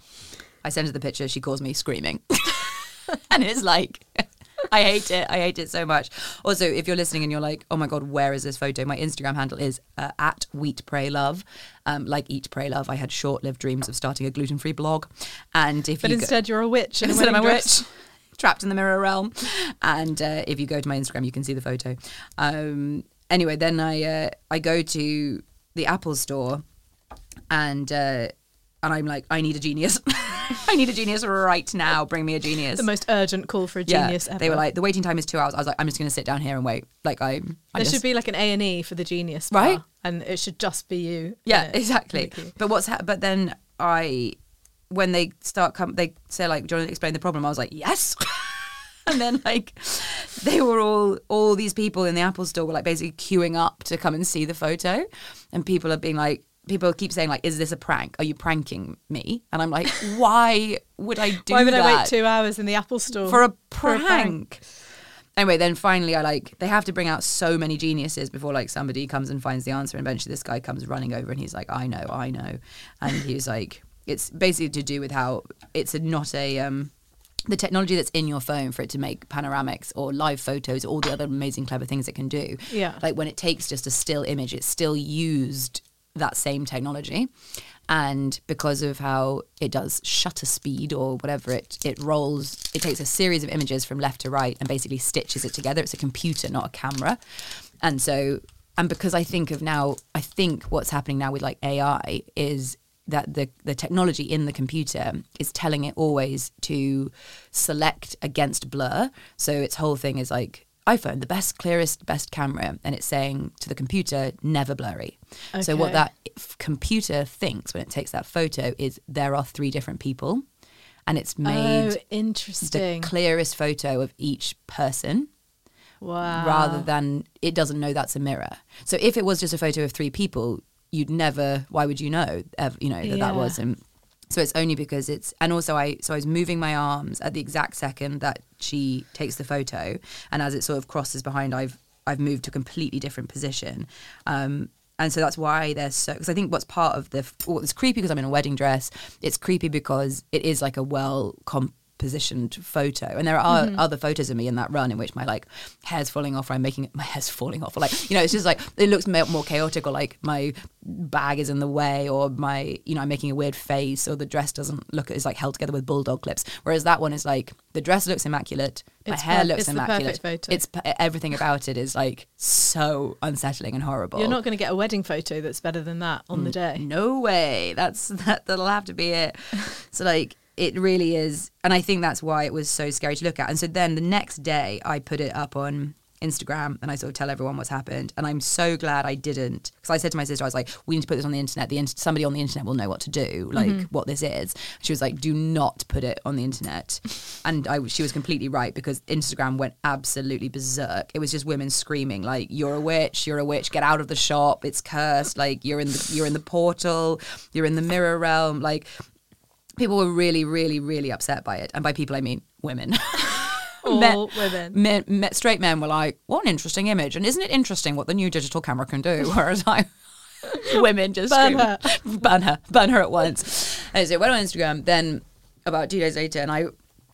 I send her the picture. She calls me screaming. And it's like, I hate it. I hate it so much. Also, if you're listening and you're like, oh my God, where is this photo? My Instagram handle is at Wheat Pray Love. Like Eat Pray Love, I had short-lived dreams of starting a gluten-free blog. And if instead you're a witch. Instead I'm a witch. Trapped in the mirror realm. And if you go to my Instagram, you can see the photo. Anyway, then I go to the Apple store and I'm like, I need a genius. I need a genius right now. Bring me a genius. The most urgent call for a genius ever. They were like, the waiting time is 2 hours. I was like, I'm just going to sit down here and wait. Like there should be like an A&E for the genius bar, right? And it should just be you. Yeah, exactly. But but then when they they say like, do you want to explain the problem? I was like, yes. And then like they were all these people in the Apple store were like basically queuing up to come and see the photo, and people keep saying like, is this a prank? Are you pranking me? And I'm like, why would I do that? Why would I wait 2 hours in the Apple store for a prank? Anyway, then finally they have to bring out so many geniuses before like somebody comes and finds the answer, and eventually this guy comes running over and he's like, I know. And he's like, it's basically to do with how it's not the technology that's in your phone for it to make panoramics or live photos, all the other amazing clever things it can do. Yeah. Like when it takes just a still image, it's still used that same technology. And because of how it does shutter speed or whatever, it rolls, it takes a series of images from left to right and basically stitches it together. It's a computer, not a camera. And because I think what's happening now with like AI is that the technology in the computer is telling it always to select against blur. So its whole thing is like, iPhone, the best, clearest, best camera. And it's saying to the computer, never blurry. Okay. So what that computer thinks when it takes that photo is there are 3 different people. And it's made interesting. The clearest photo of each person. Wow. Rather than, it doesn't know that's a mirror. So if it was just a photo of 3 people, you'd never, why would you know, that wasn't. So it's only because and also I was moving my arms at the exact second that she takes the photo, and as it sort of crosses behind, I've moved to a completely different position. And so that's why because I think what's part of it's creepy because I'm in a wedding dress. It's creepy because it is like a well-positioned photo, and there are other photos of me in that run in which my like hair's falling off, or my hair's falling off, or like it's just like it looks more chaotic, or like my bag is in the way, or my I'm making a weird face, or the dress doesn't look, it's like held together with bulldog clips. Whereas that one is like the dress looks immaculate, my hair looks immaculate. The perfect photo. It's everything about it is like so unsettling and horrible. You're not going to get a wedding photo that's better than that on the day. No way. That'll have to be it. So like, it really is. And I think that's why it was so scary to look at. And so then the next day I put it up on Instagram and I sort of tell everyone what's happened. And I'm so glad I didn't. Because I said to my sister, I was like, we need to put this on the internet. Somebody on the internet will know what to do, like what this is. She was like, do not put it on the internet. And she was completely right, because Instagram went absolutely berserk. It was just women screaming like, you're a witch, get out of the shop, it's cursed, like you're in the portal, you're in the mirror realm. Like, people were really, really, really upset by it. And by people, I mean women. All women. Straight men were like, what an interesting image. And isn't it interesting what the new digital camera can do? Whereas women just burn her at once. And so it went on Instagram. Then about 2 days later, and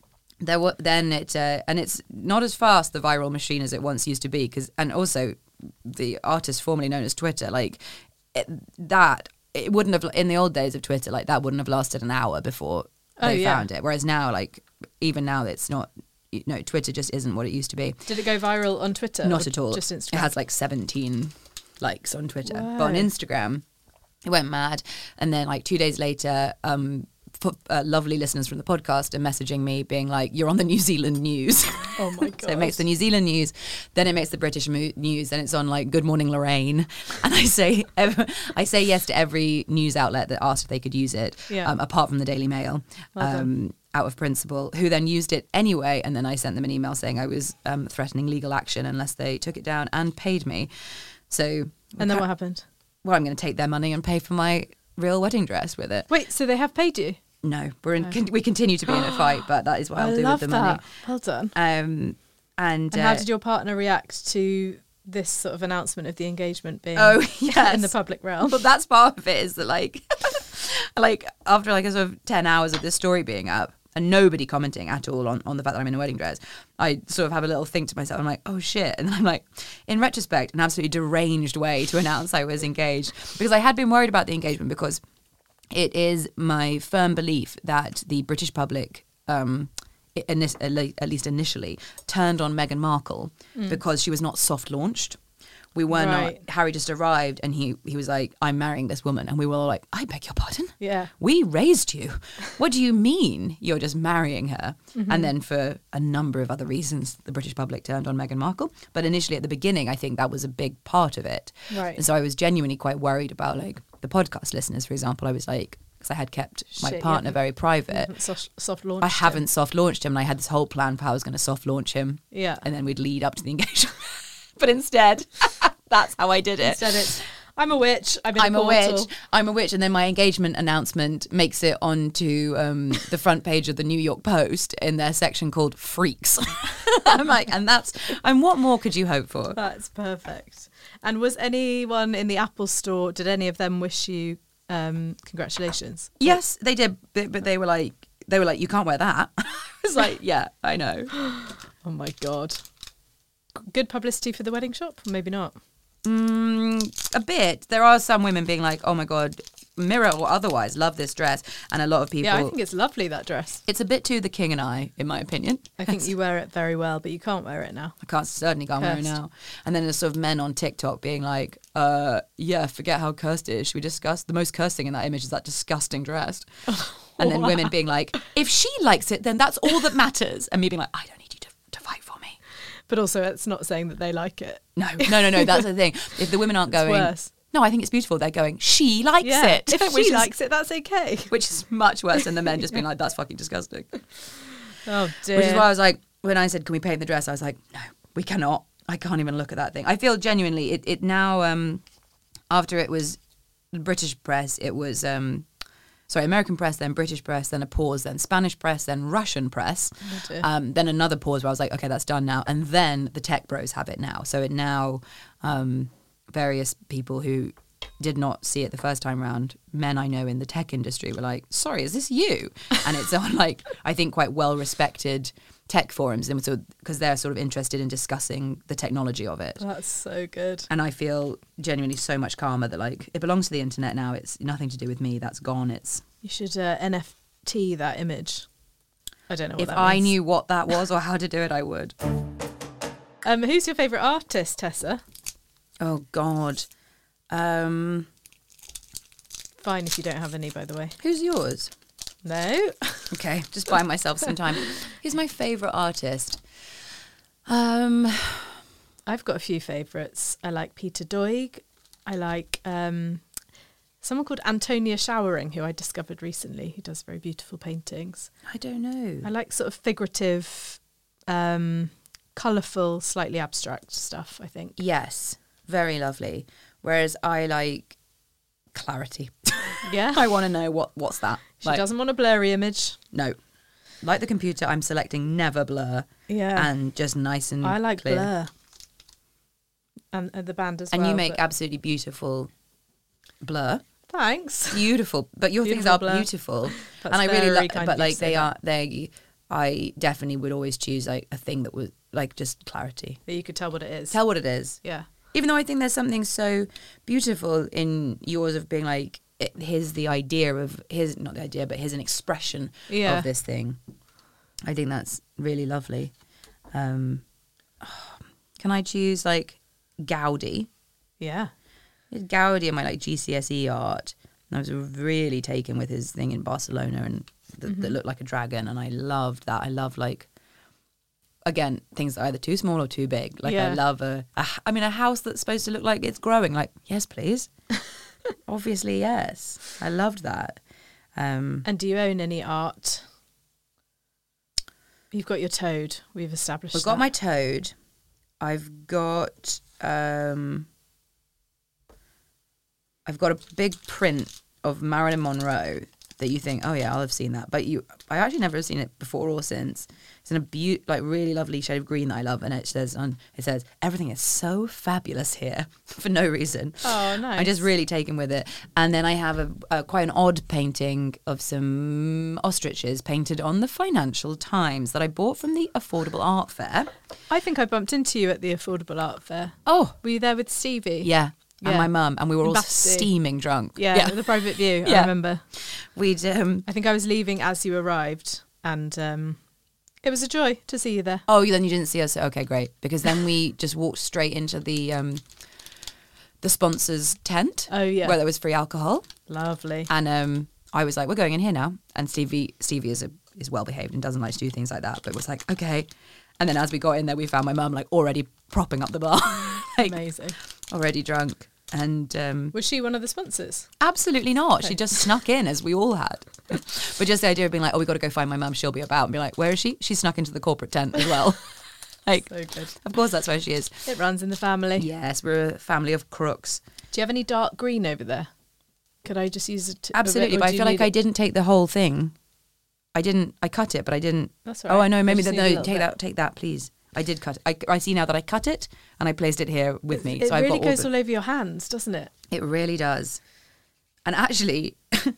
it's not as fast, the viral machine, as it once used to be. And also the artist formerly known as Twitter, like it wouldn't have, in the old days of Twitter, like that wouldn't have lasted an hour before they found it. Whereas now, like even now, it's not. Twitter just isn't what it used to be. Did it go viral on Twitter? Not at all. Just Instagram? It has like 17 likes on Twitter. Wow. But on Instagram, it went mad. And then like 2 days later, lovely listeners from the podcast are messaging me being like, you're on the New Zealand news. Oh my god! So it makes the New Zealand news, then it makes the British news, then it's on like Good Morning Lorraine, and I say yes to every news outlet that asked if they could use it, apart from the Daily Mail, out of principle, who then used it anyway, and then I sent them an email saying I was threatening legal action unless they took it down and paid me. So and then what happened? Well, I'm going to take their money and pay for my real wedding dress with it. Wait, so they have paid you? No, we continue to be in a fight, but that is what I'll do with the money. Well done. And how did your partner react to this sort of announcement of the engagement being yes. in the public realm? But that's part of it, is that like after like a sort of 10 hours of this story being up and nobody commenting at all on the fact that I'm in a wedding dress, I sort of have a little think to myself. I'm like, oh shit. And then I'm like, in retrospect, an absolutely deranged way to announce I was engaged, because I had been worried about the engagement because it is my firm belief that the British public, at least initially, turned on Meghan Markle because she was not soft launched. We were not. Harry just arrived and he was like, I'm marrying this woman. And we were all like, I beg your pardon? Yeah. We raised you. What do you mean you're just marrying her? Mm-hmm. And then for a number of other reasons, the British public turned on Meghan Markle. But initially at the beginning, I think that was a big part of it. Right. And so I was genuinely quite worried about like the podcast listeners, for example. I was like, because I had kept my partner very private. Soft launched I haven't soft launched him, and I had this whole plan for how I was going to soft launch him. Yeah. And then we'd lead up to the engagement. But instead, that's how I did it. Instead it's, I'm a witch. I'm a witch. And then my engagement announcement makes it onto the front page of the New York Post in their section called Freaks. I'm like, and what more could you hope for? That's perfect. And was anyone in the Apple store, did any of them wish you congratulations? Yes, they did. But they were like, you can't wear that. I was like, yeah, I know. Oh my God. Good publicity for the wedding shop? Maybe not. A bit. There are some women being like, oh my God, Mirror or otherwise, love this dress. And a lot of people... Yeah, I think it's lovely, that dress. It's a bit too the king and I, in my opinion. I think you wear it very well, but you can't wear it now. Certainly can't wear it now. And then there's sort of men on TikTok being like, yeah, forget how cursed it is. Should we discuss? The most cursed thing in that image is that disgusting dress. And then women being like, if she likes it, then that's all that matters. And me being like, I don't need you to fight for me. But also, it's not saying that they like it. No. That's the thing. If the women aren't going, worse. No, I think it's beautiful. They're going, she likes it. If she likes it, that's okay. Which is much worse than the men just being like, that's fucking disgusting. Oh dear. Which is why I was like, when I said, can we paint the dress? I was like, no, we cannot. I can't even look at that thing. I feel genuinely, it now, after it was British press, it was... American press, then British press, then a pause, then Spanish press, then Russian press, then another pause where I was like, okay, that's done now. And then the tech bros have it now. So it now, various people who did not see it the first time round, men I know in the tech industry were like, sorry, is this you? And it's on like, I think quite well-respected tech forums, because they're sort of interested in discussing the technology of it. That's so good. And I feel genuinely so much calmer that like it belongs to the internet now. It's nothing to do with me. That's gone. You should NFT that image. I don't know what if that I means. knew what that was or how to do it, I would. Who's your favourite artist, Tessa? Oh God. Fine if you don't have any, by the way. Who's yours? No. Okay, just buying myself some time. Who's my favourite artist? I've got a few favourites. I like Peter Doig. I like someone called Antonia Showering, who I discovered recently, who does very beautiful paintings. I don't know. I like sort of figurative, colourful, slightly abstract stuff, I think. Yes, very lovely. Whereas I like clarity. Yeah. I want to know what's that. She doesn't want a blurry image. No. Like the computer, I'm selecting never blur. Yeah. And just nice and I like clear. blur. And the band as well. And you make absolutely beautiful blur. Thanks. Beautiful. But your Beautiful things are blur. beautiful. That's and I really like, kind but of you like to say that. I definitely would always choose like a thing that was like just clarity. That you could tell what it is. Tell what it is. Yeah. Even though I think there's something so beautiful in yours of being like, here's the idea of, not the idea, but here's an expression of this thing. I think that's really lovely. Can I choose like Gaudi? Yeah. Gaudi in my like GCSE art, And I was really taken with his thing in Barcelona and that looked like a dragon. And I loved that. I love like, again, things that are either too small or too big. Like I love a house that's supposed to look like it's growing. Like, yes, please. Obviously, yes. I loved that. And do you own any art? You've got your toad. We've established I've got my toad. I've got a big print of Marilyn Monroe that you think, oh yeah, I'll have seen that. But I actually never have seen it before or since. It's in a really lovely shade of green that I love, and it says everything is so fabulous here for no reason. Oh, nice. I'm just really taken with it. And then I have quite an odd painting of some ostriches painted on the Financial Times that I bought from the Affordable Art Fair. I think I bumped into you at the Affordable Art Fair. Oh. Were you there with Stevie? Yeah. And my mum, and we were all Battersea. steaming drunk. Yeah, with a private view, Yeah. I remember. We'd I think I was leaving as you arrived, and it was a joy to see you there. Oh, then you didn't see us. Okay, great. Because then we just walked straight into the sponsor's tent. Oh, yeah. Where there was free alcohol. Lovely. And I was like, we're going in here now. And Stevie is well behaved and doesn't like to do things like that, but was like, okay. And then as we got in there, we found my mum like already propping up the bar. Like, amazing. Already drunk. And was she one of the sponsors? Absolutely not. Okay. She just snuck in, as we all had. But just the idea of being like, oh, we got to go find my mum. She'll be about. And be like, where is she? She snuck into the corporate tent as well. Like, so good. Of course, that's where she is. It runs in the family. Yes, we're a family of crooks. Do you have any dark green over there? Could I just use it? Absolutely, but I feel like I didn't take the whole thing. I cut it, but I didn't. That's all right. Oh, I know. Maybe take that, please. I did cut it. I see now that I cut it and I placed it here with me. It so really I've got goes all over your hands, doesn't it? It really does. And actually,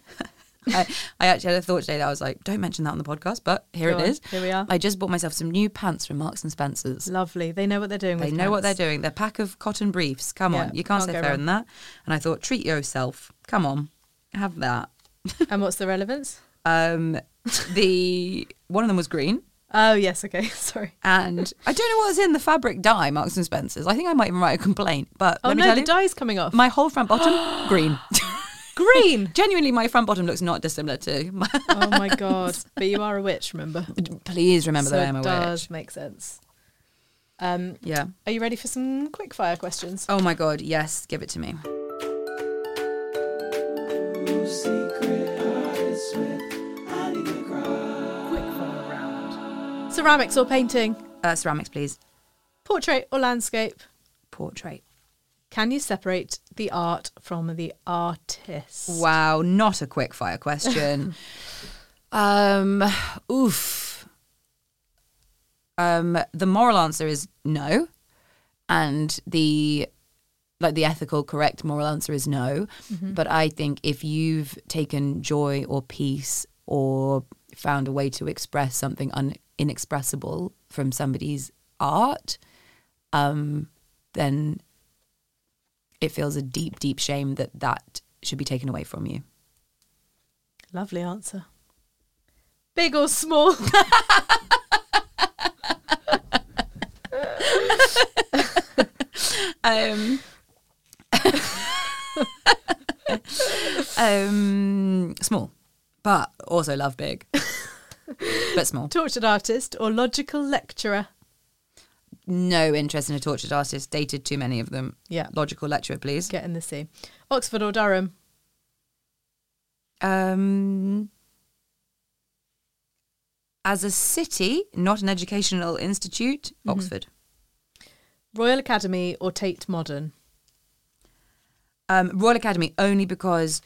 I actually had a thought today that I was like, don't mention that on the podcast, but here it is. Here we are. I just bought myself some new pants from Marks and Spencer's. Lovely. They know what they're doing. They know what they're doing. They're a pack of cotton briefs. Come on. You can't say fairer than that. And I thought, treat yourself. Come on. Have that. And what's the relevance? One of them was green. Oh, yes, okay, sorry. And I don't know what was in the fabric dye, Marks and Spencer's. I think I might even write a complaint. But let me tell you, the dye's coming off. My whole front bottom, green. Green? Genuinely, my front bottom looks not dissimilar to my... Oh, my God. But you are a witch, remember? Please remember that I am a witch. It does make sense. Yeah. Are you ready for some quickfire questions? Oh, my God, yes. Give it to me. Ceramics or painting? Ceramics, please. Portrait or landscape? Portrait. Can you separate the art from the artist? Wow, not a quick fire question. Oof. The moral answer is no, and the ethical, correct moral answer is no. Mm-hmm. But I think if you've taken joy or peace or found a way to express something inexpressible from somebody's art, then it feels a deep, deep shame that should be taken away from you. Lovely answer. Big or small? Small, but also love big. But small. Tortured artist or logical lecturer? No interest in a tortured artist. Dated too many of them. Yeah. Logical lecturer, please. Get in the sea. Oxford or Durham? As a city, not an educational institute, Oxford. Royal Academy or Tate Modern? Royal Academy only because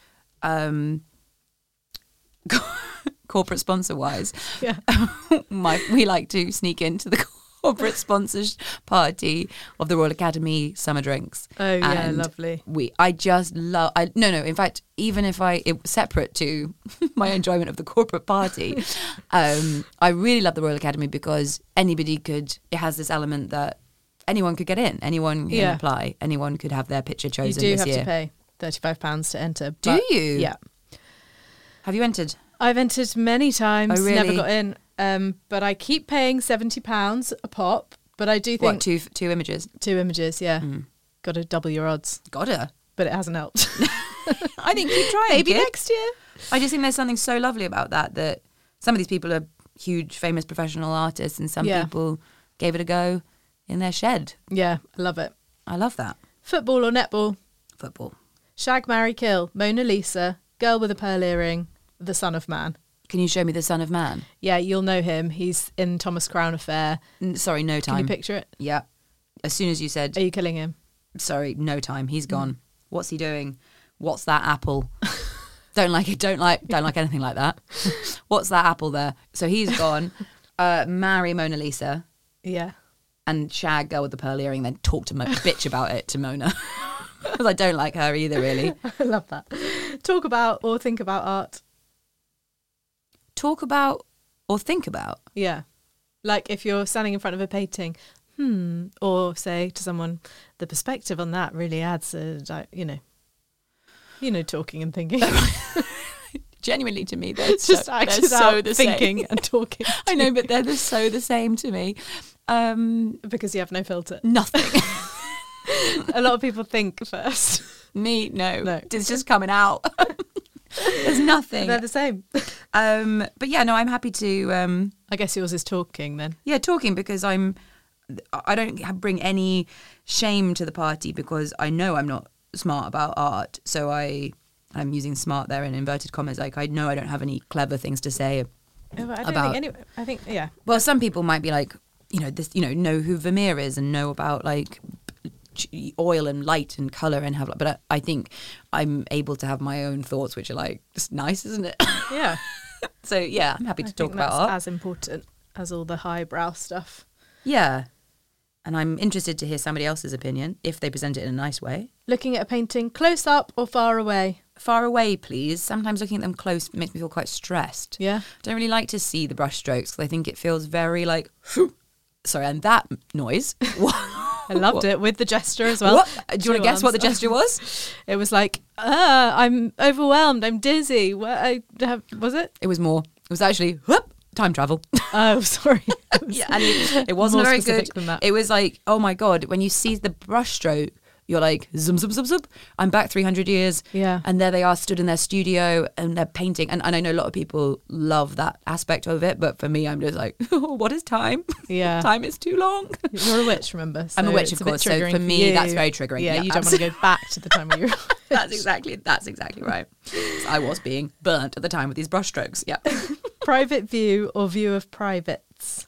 corporate sponsor wise, yeah, we like to sneak into the corporate sponsors party of the Royal Academy summer drinks. Oh yeah, and lovely. I just love. In fact, even if separate to my enjoyment of the corporate party, I really love the Royal Academy because it has this element that anyone could get in, anyone can apply, anyone could have their picture chosen this year. You do have to pay £35 to enter. Do you? Yeah. Have you entered? I've entered many times. Oh, really? Never got in. But I keep paying £70 a pop. But I do think... What, two images? 2 images, yeah. Got to double your odds. Gotta. But it hasn't helped. I think keep trying. Maybe kid. next year. I just think there's something so lovely about that some of these people are huge, famous professional artists, and some people gave it a go in their shed. Yeah, I love it. I love that. Football or netball? Football. Shag, marry, kill. Mona Lisa, girl with a pearl earring, the son of man. Can you show me the Son of Man? Yeah, you'll know him. He's in Thomas Crown Affair. Sorry, no time. Can you picture it? Yeah. As soon as you said, Are you killing him? sorry, no time. He's gone. What's he doing? What's that apple? Don't like it. Don't like anything like that. What's that apple there? So he's gone. Marry Mona Lisa Yeah. and shag girl with the pearl earring, then talk to bitch about it to Mona. Because I don't like her either, really. I love that. Talk about or think about art. Talk about or think about. Yeah. Like if you're standing in front of a painting, or say to someone, the perspective on that really adds talking and thinking. Genuinely, to me, they're Just so, acted they're so out the thinking same. and talking. I know, but they're so the same to me. Because you have no filter. Nothing. A lot of people think first. Me, no. No. It's just coming out. There's nothing. They're the same. But yeah, no, I'm happy to. I guess yours is talking then. Yeah, talking because I don't bring any shame to the party because I know I'm not smart about art. So I'm using smart there in inverted commas. Like I know I don't have any clever things to say I think, yeah. Well, some people might be like, know who Vermeer is and know about like oil and light and colour and have, but I think I'm able to have my own thoughts, which are like, it's nice, isn't it? Yeah. So yeah, I'm happy to talk about that's art. as important as all the highbrow stuff. Yeah. And I'm interested to hear somebody else's opinion if they present it in a nice way. Looking at a painting close up or far away? Far away, please. Sometimes looking at them close makes me feel quite stressed. Yeah. I don't really like to see the brush strokes because I think it feels very like, sorry, and that noise. I loved it with the gesture as well. What? Do you want to guess what the gesture was? It was like, I'm overwhelmed, I'm dizzy. Was it? It was more. It was actually whoop, time travel. Oh, sorry. Yeah, and it wasn't more very specific good. than that. It was like, oh my God, when you see the brush stroke, you're like, zoom, zoom, zoom, zoom. I'm back 300 years. Yeah. And there they are stood in their studio and they're painting. And I know a lot of people love that aspect of it. But for me, I'm just like, oh, what is time? Yeah. Time is too long. You're a witch, remember? I'm a witch, it's of bit course. So triggering for me, you. that's very triggering. Yeah, you don't want to go back to the time when you were That's exactly right. So I was being burnt at the time with these brush strokes. Yeah. Private view or view of privates?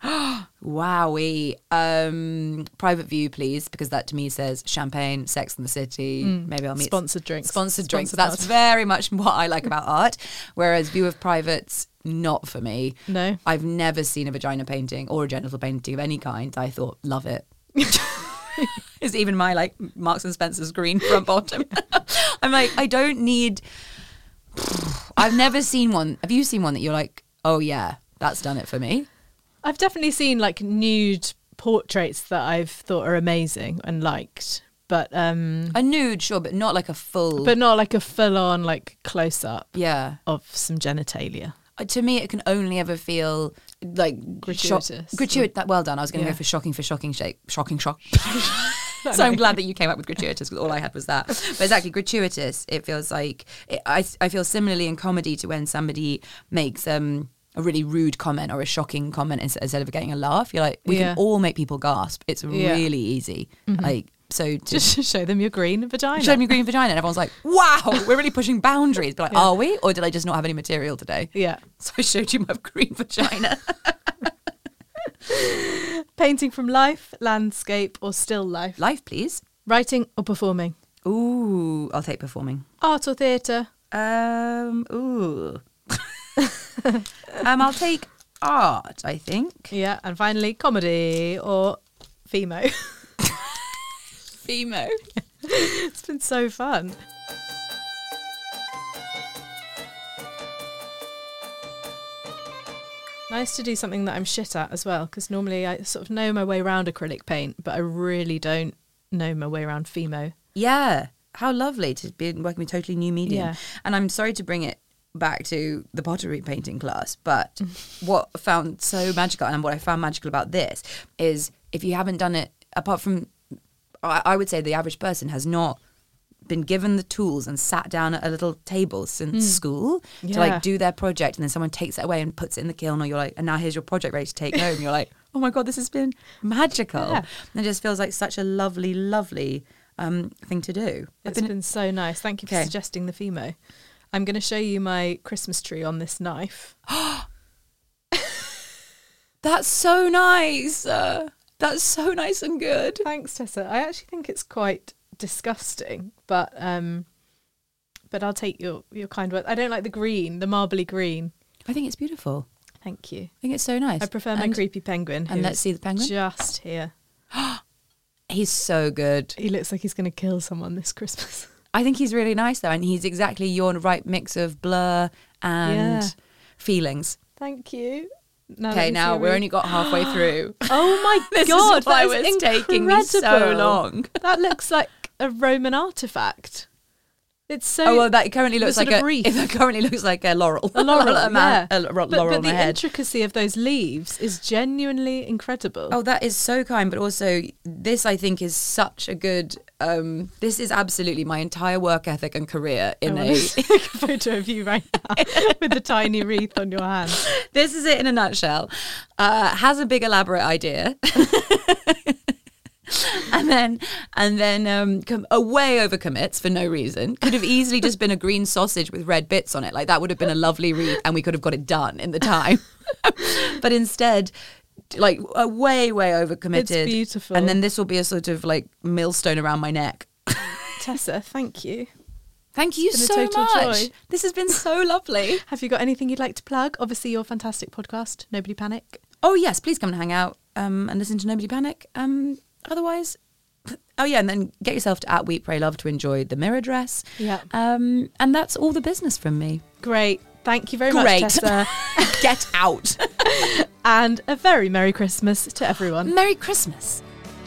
Wowie. Private view, please, because that to me says champagne, Sex and the City. Maybe I'll meet Sponsored drinks. Sponsored drinks. Sponsored That's art. very much what I like about art. Whereas view of privates, not for me. No. I've never seen a vagina painting or a genital painting of any kind. I thought, love it. It's even my like Marks and Spencer's green front bottom. I'm like, I don't need. I've never seen one. Have you seen one that you're like, oh yeah, that's done it for me? I've definitely seen like nude portraits that I've thought are amazing and liked, but A nude, sure, but not like a full. but not like a full-on like close-up Yeah. of some genitalia. To me, it can only ever feel like Gratuitous. Gratuitous. Well done. I was going to Yeah. go for shocking shape. Shocking shock. So I'm glad that you came up with gratuitous because all I had was that. But exactly, gratuitous. It feels like I feel similarly in comedy to when somebody makes a really rude comment or a shocking comment instead of getting a laugh. You're like, we Yeah. can all make people gasp. It's really easy. Like so. Just show them your green vagina. Showed me green vagina and everyone's like, wow, we're really pushing boundaries. But like, are we? Or did I just not have any material today? Yeah. So I showed you my green vagina. Painting from life, landscape, or still life. Life, please. Writing or performing. Ooh, I'll take performing. Art or theatre. Ooh. I'll take art, I think. Yeah, and finally comedy or Femo. Femo. It's been so fun. Nice to do something that I'm shit at as well, because normally I sort of know my way around acrylic paint, but I really don't know my way around Femo. Yeah. How lovely to be working with a totally new medium. Yeah. And I'm sorry to bring it back to the pottery painting class, but what I found so magical and what I found magical about this is if you haven't done it, apart from, I would say the average person has not been given the tools and sat down at a little table since school to like do their project, and then someone takes it away and puts it in the kiln, or you're like, and now here's your project ready to take home. You're like, oh my God, this has been magical. And it just feels like such a lovely, lovely thing to do. It's been so nice. Thank you for suggesting the Fimo. I'm going to show you my Christmas tree on this knife. That's so nice. That's so nice and good. Thanks, Tessa. I actually think it's quite disgusting, but I'll take your kind word. I don't like the green, the marbly green. I think it's beautiful. Thank you. I think it's so nice. I prefer my creepy penguin. And let's see the penguin. Just here. He's so good. He looks like he's going to kill someone this Christmas. I think he's really nice though, and he's exactly your right mix of blur and feelings. Thank you. Okay, now we've only got halfway through. Oh my this God, is why it's taking me so long. That looks like a Roman artefact. It's so. Oh well, that currently looks like a wreath. It currently looks like a laurel. A laurel, a laurel but on the my head. Intricacy of those leaves is genuinely incredible. Oh, that is so kind. But also, this I think is such a good. This is absolutely my entire work ethic and career in a photo of you right now with the tiny wreath on your hand. This is it in a nutshell. Has a big elaborate idea. And then way overcommits for no reason. Could have easily just been a green sausage with red bits on it. Like that would have been a lovely wreath, and we could have got it done in the time. But instead, like way overcommitted. It's beautiful. And then this will be a sort of like millstone around my neck. Tessa, thank you. Thank you so much. Joy. This has been so lovely. Have you got anything you'd like to plug? Obviously, your fantastic podcast, Nobody Panic. Oh yes, please come and hang out and listen to Nobody Panic. Otherwise, and then get yourself to @WeepPrayLove to enjoy the mirror dress. Yeah. And that's all the business from me. Great. Thank you very much, Tessa. Get out. And a very Merry Christmas to everyone. Merry Christmas.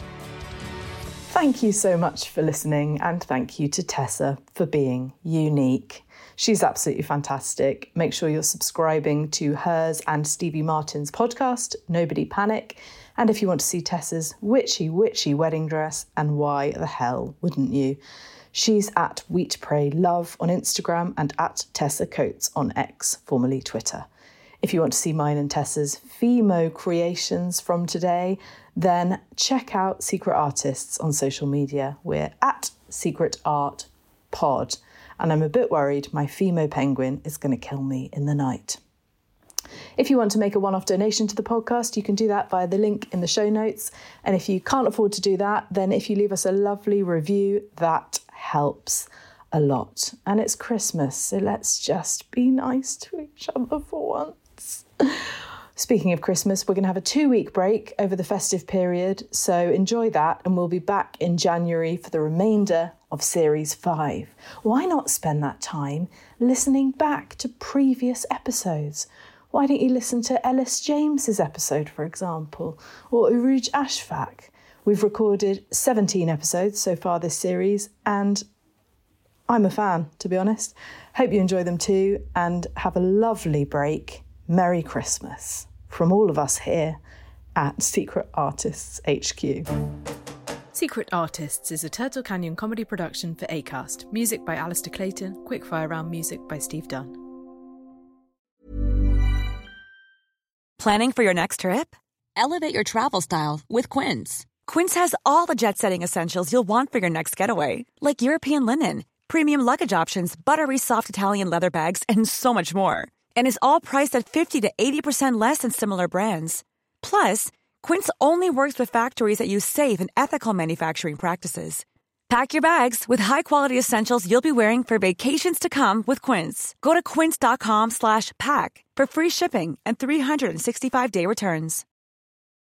Thank you so much for listening, and thank you to Tessa for being unique. She's absolutely fantastic. Make sure you're subscribing to hers and Stevie Martin's podcast, Nobody Panic. And if you want to see Tessa's witchy wedding dress, and why the hell wouldn't you? She's at WeepPrayLove on Instagram and at Tessa Coates on X, formerly Twitter. If you want to see mine and Tessa's Fimo creations from today, then check out Secret Artists on social media. We're at Secret Art Pod. And I'm a bit worried my Fimo penguin is going to kill me in the night. If you want to make a one-off donation to the podcast, you can do that via the link in the show notes. And if you can't afford to do that, then if you leave us a lovely review, that helps a lot. And it's Christmas, so let's just be nice to each other for once. Speaking of Christmas, we're going to have a 2-week break over the festive period, so enjoy that, and we'll be back in January for the remainder of Series 5. Why not spend that time listening back to previous episodes? Why don't you listen to Ellis James's episode, for example, or Uruj Ashfaq? We've recorded 17 episodes so far this series, and I'm a fan, to be honest. Hope you enjoy them too, and have a lovely break. Merry Christmas from all of us here at Secret Artists HQ. Secret Artists is a Turtle Canyon comedy production for Acast. Music by Alistair Clayton, Quickfire Round music by Steve Dunn. Planning for your next trip? Elevate your travel style with Quince. Quince has all the jet-setting essentials you'll want for your next getaway, like European linen, premium luggage options, buttery soft Italian leather bags, and so much more. And is all priced at 50 to 80% less than similar brands. Plus, Quince only works with factories that use safe and ethical manufacturing practices. Pack your bags with high-quality essentials you'll be wearing for vacations to come with Quince. Go to quince.com/pack for free shipping and 365-day returns.